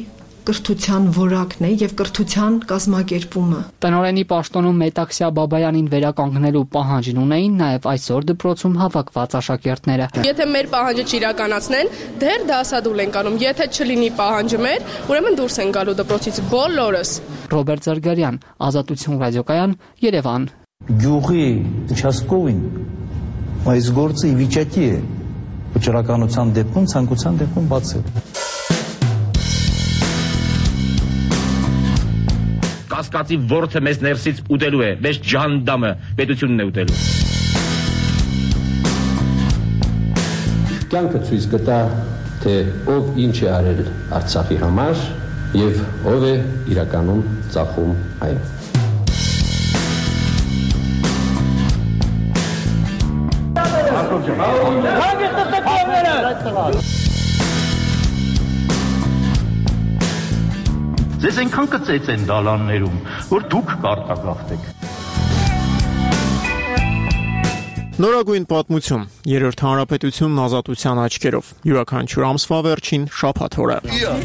կրթության որակն է եւ կրթության կազմակերպումը։ Տնօրենի պաշտոնում Մետաքսյա Բաբայանին վերականգնելու պահանջն ունեին նաեւ այսօր դպրոցում հավաքված աշակերտները։ Եթե մեր պահանջը չիրականացնեն, դեռ դասադուլ են անում։ Եթե չլինի պահանջը մեր, ուրեմն դուրս են գալու դպրոցից բոլորս։ Ռոբերտ Զարգարյան, Ազատություն ռադիոկայան, Երևան։ Գյուղի участковին այս գործը ի վիճակի է վճռականության դեպքում, ցանկության դեպքում բացել։ Կասկածի ворթը մեզ ներսից ուտելու է, մեզ ջանդամը պետությունն է ուտելու։ Կյանքը ցույց կտա, թե ով ինչ է արել Արցախի համար եւ ով է իրականում ծախում այն։ Ձեզ այնքան կծեց են դալաններում, որ դուք կարտագաղթեք։ Նորագույն պատմություն, երրորդ հանրապետությունն ազատության աչքերով, յուրաքանչյուր ամսվա վերջին շաբաթ օրը։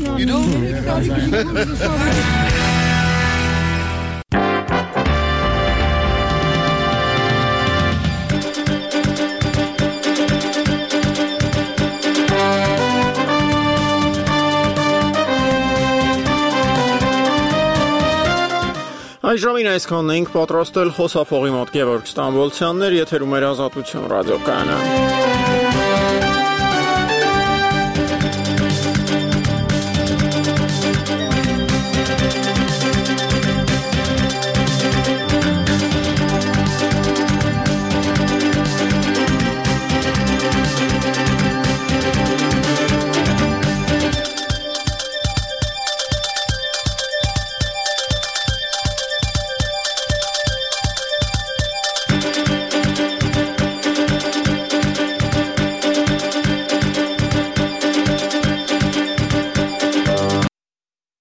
Այժմին այսքանն էինք պատրաստել խոսափողի մոտ Գևորգ Ստամբոլցյաններ, եթերում էր Ազատություն ռադիոկայանը։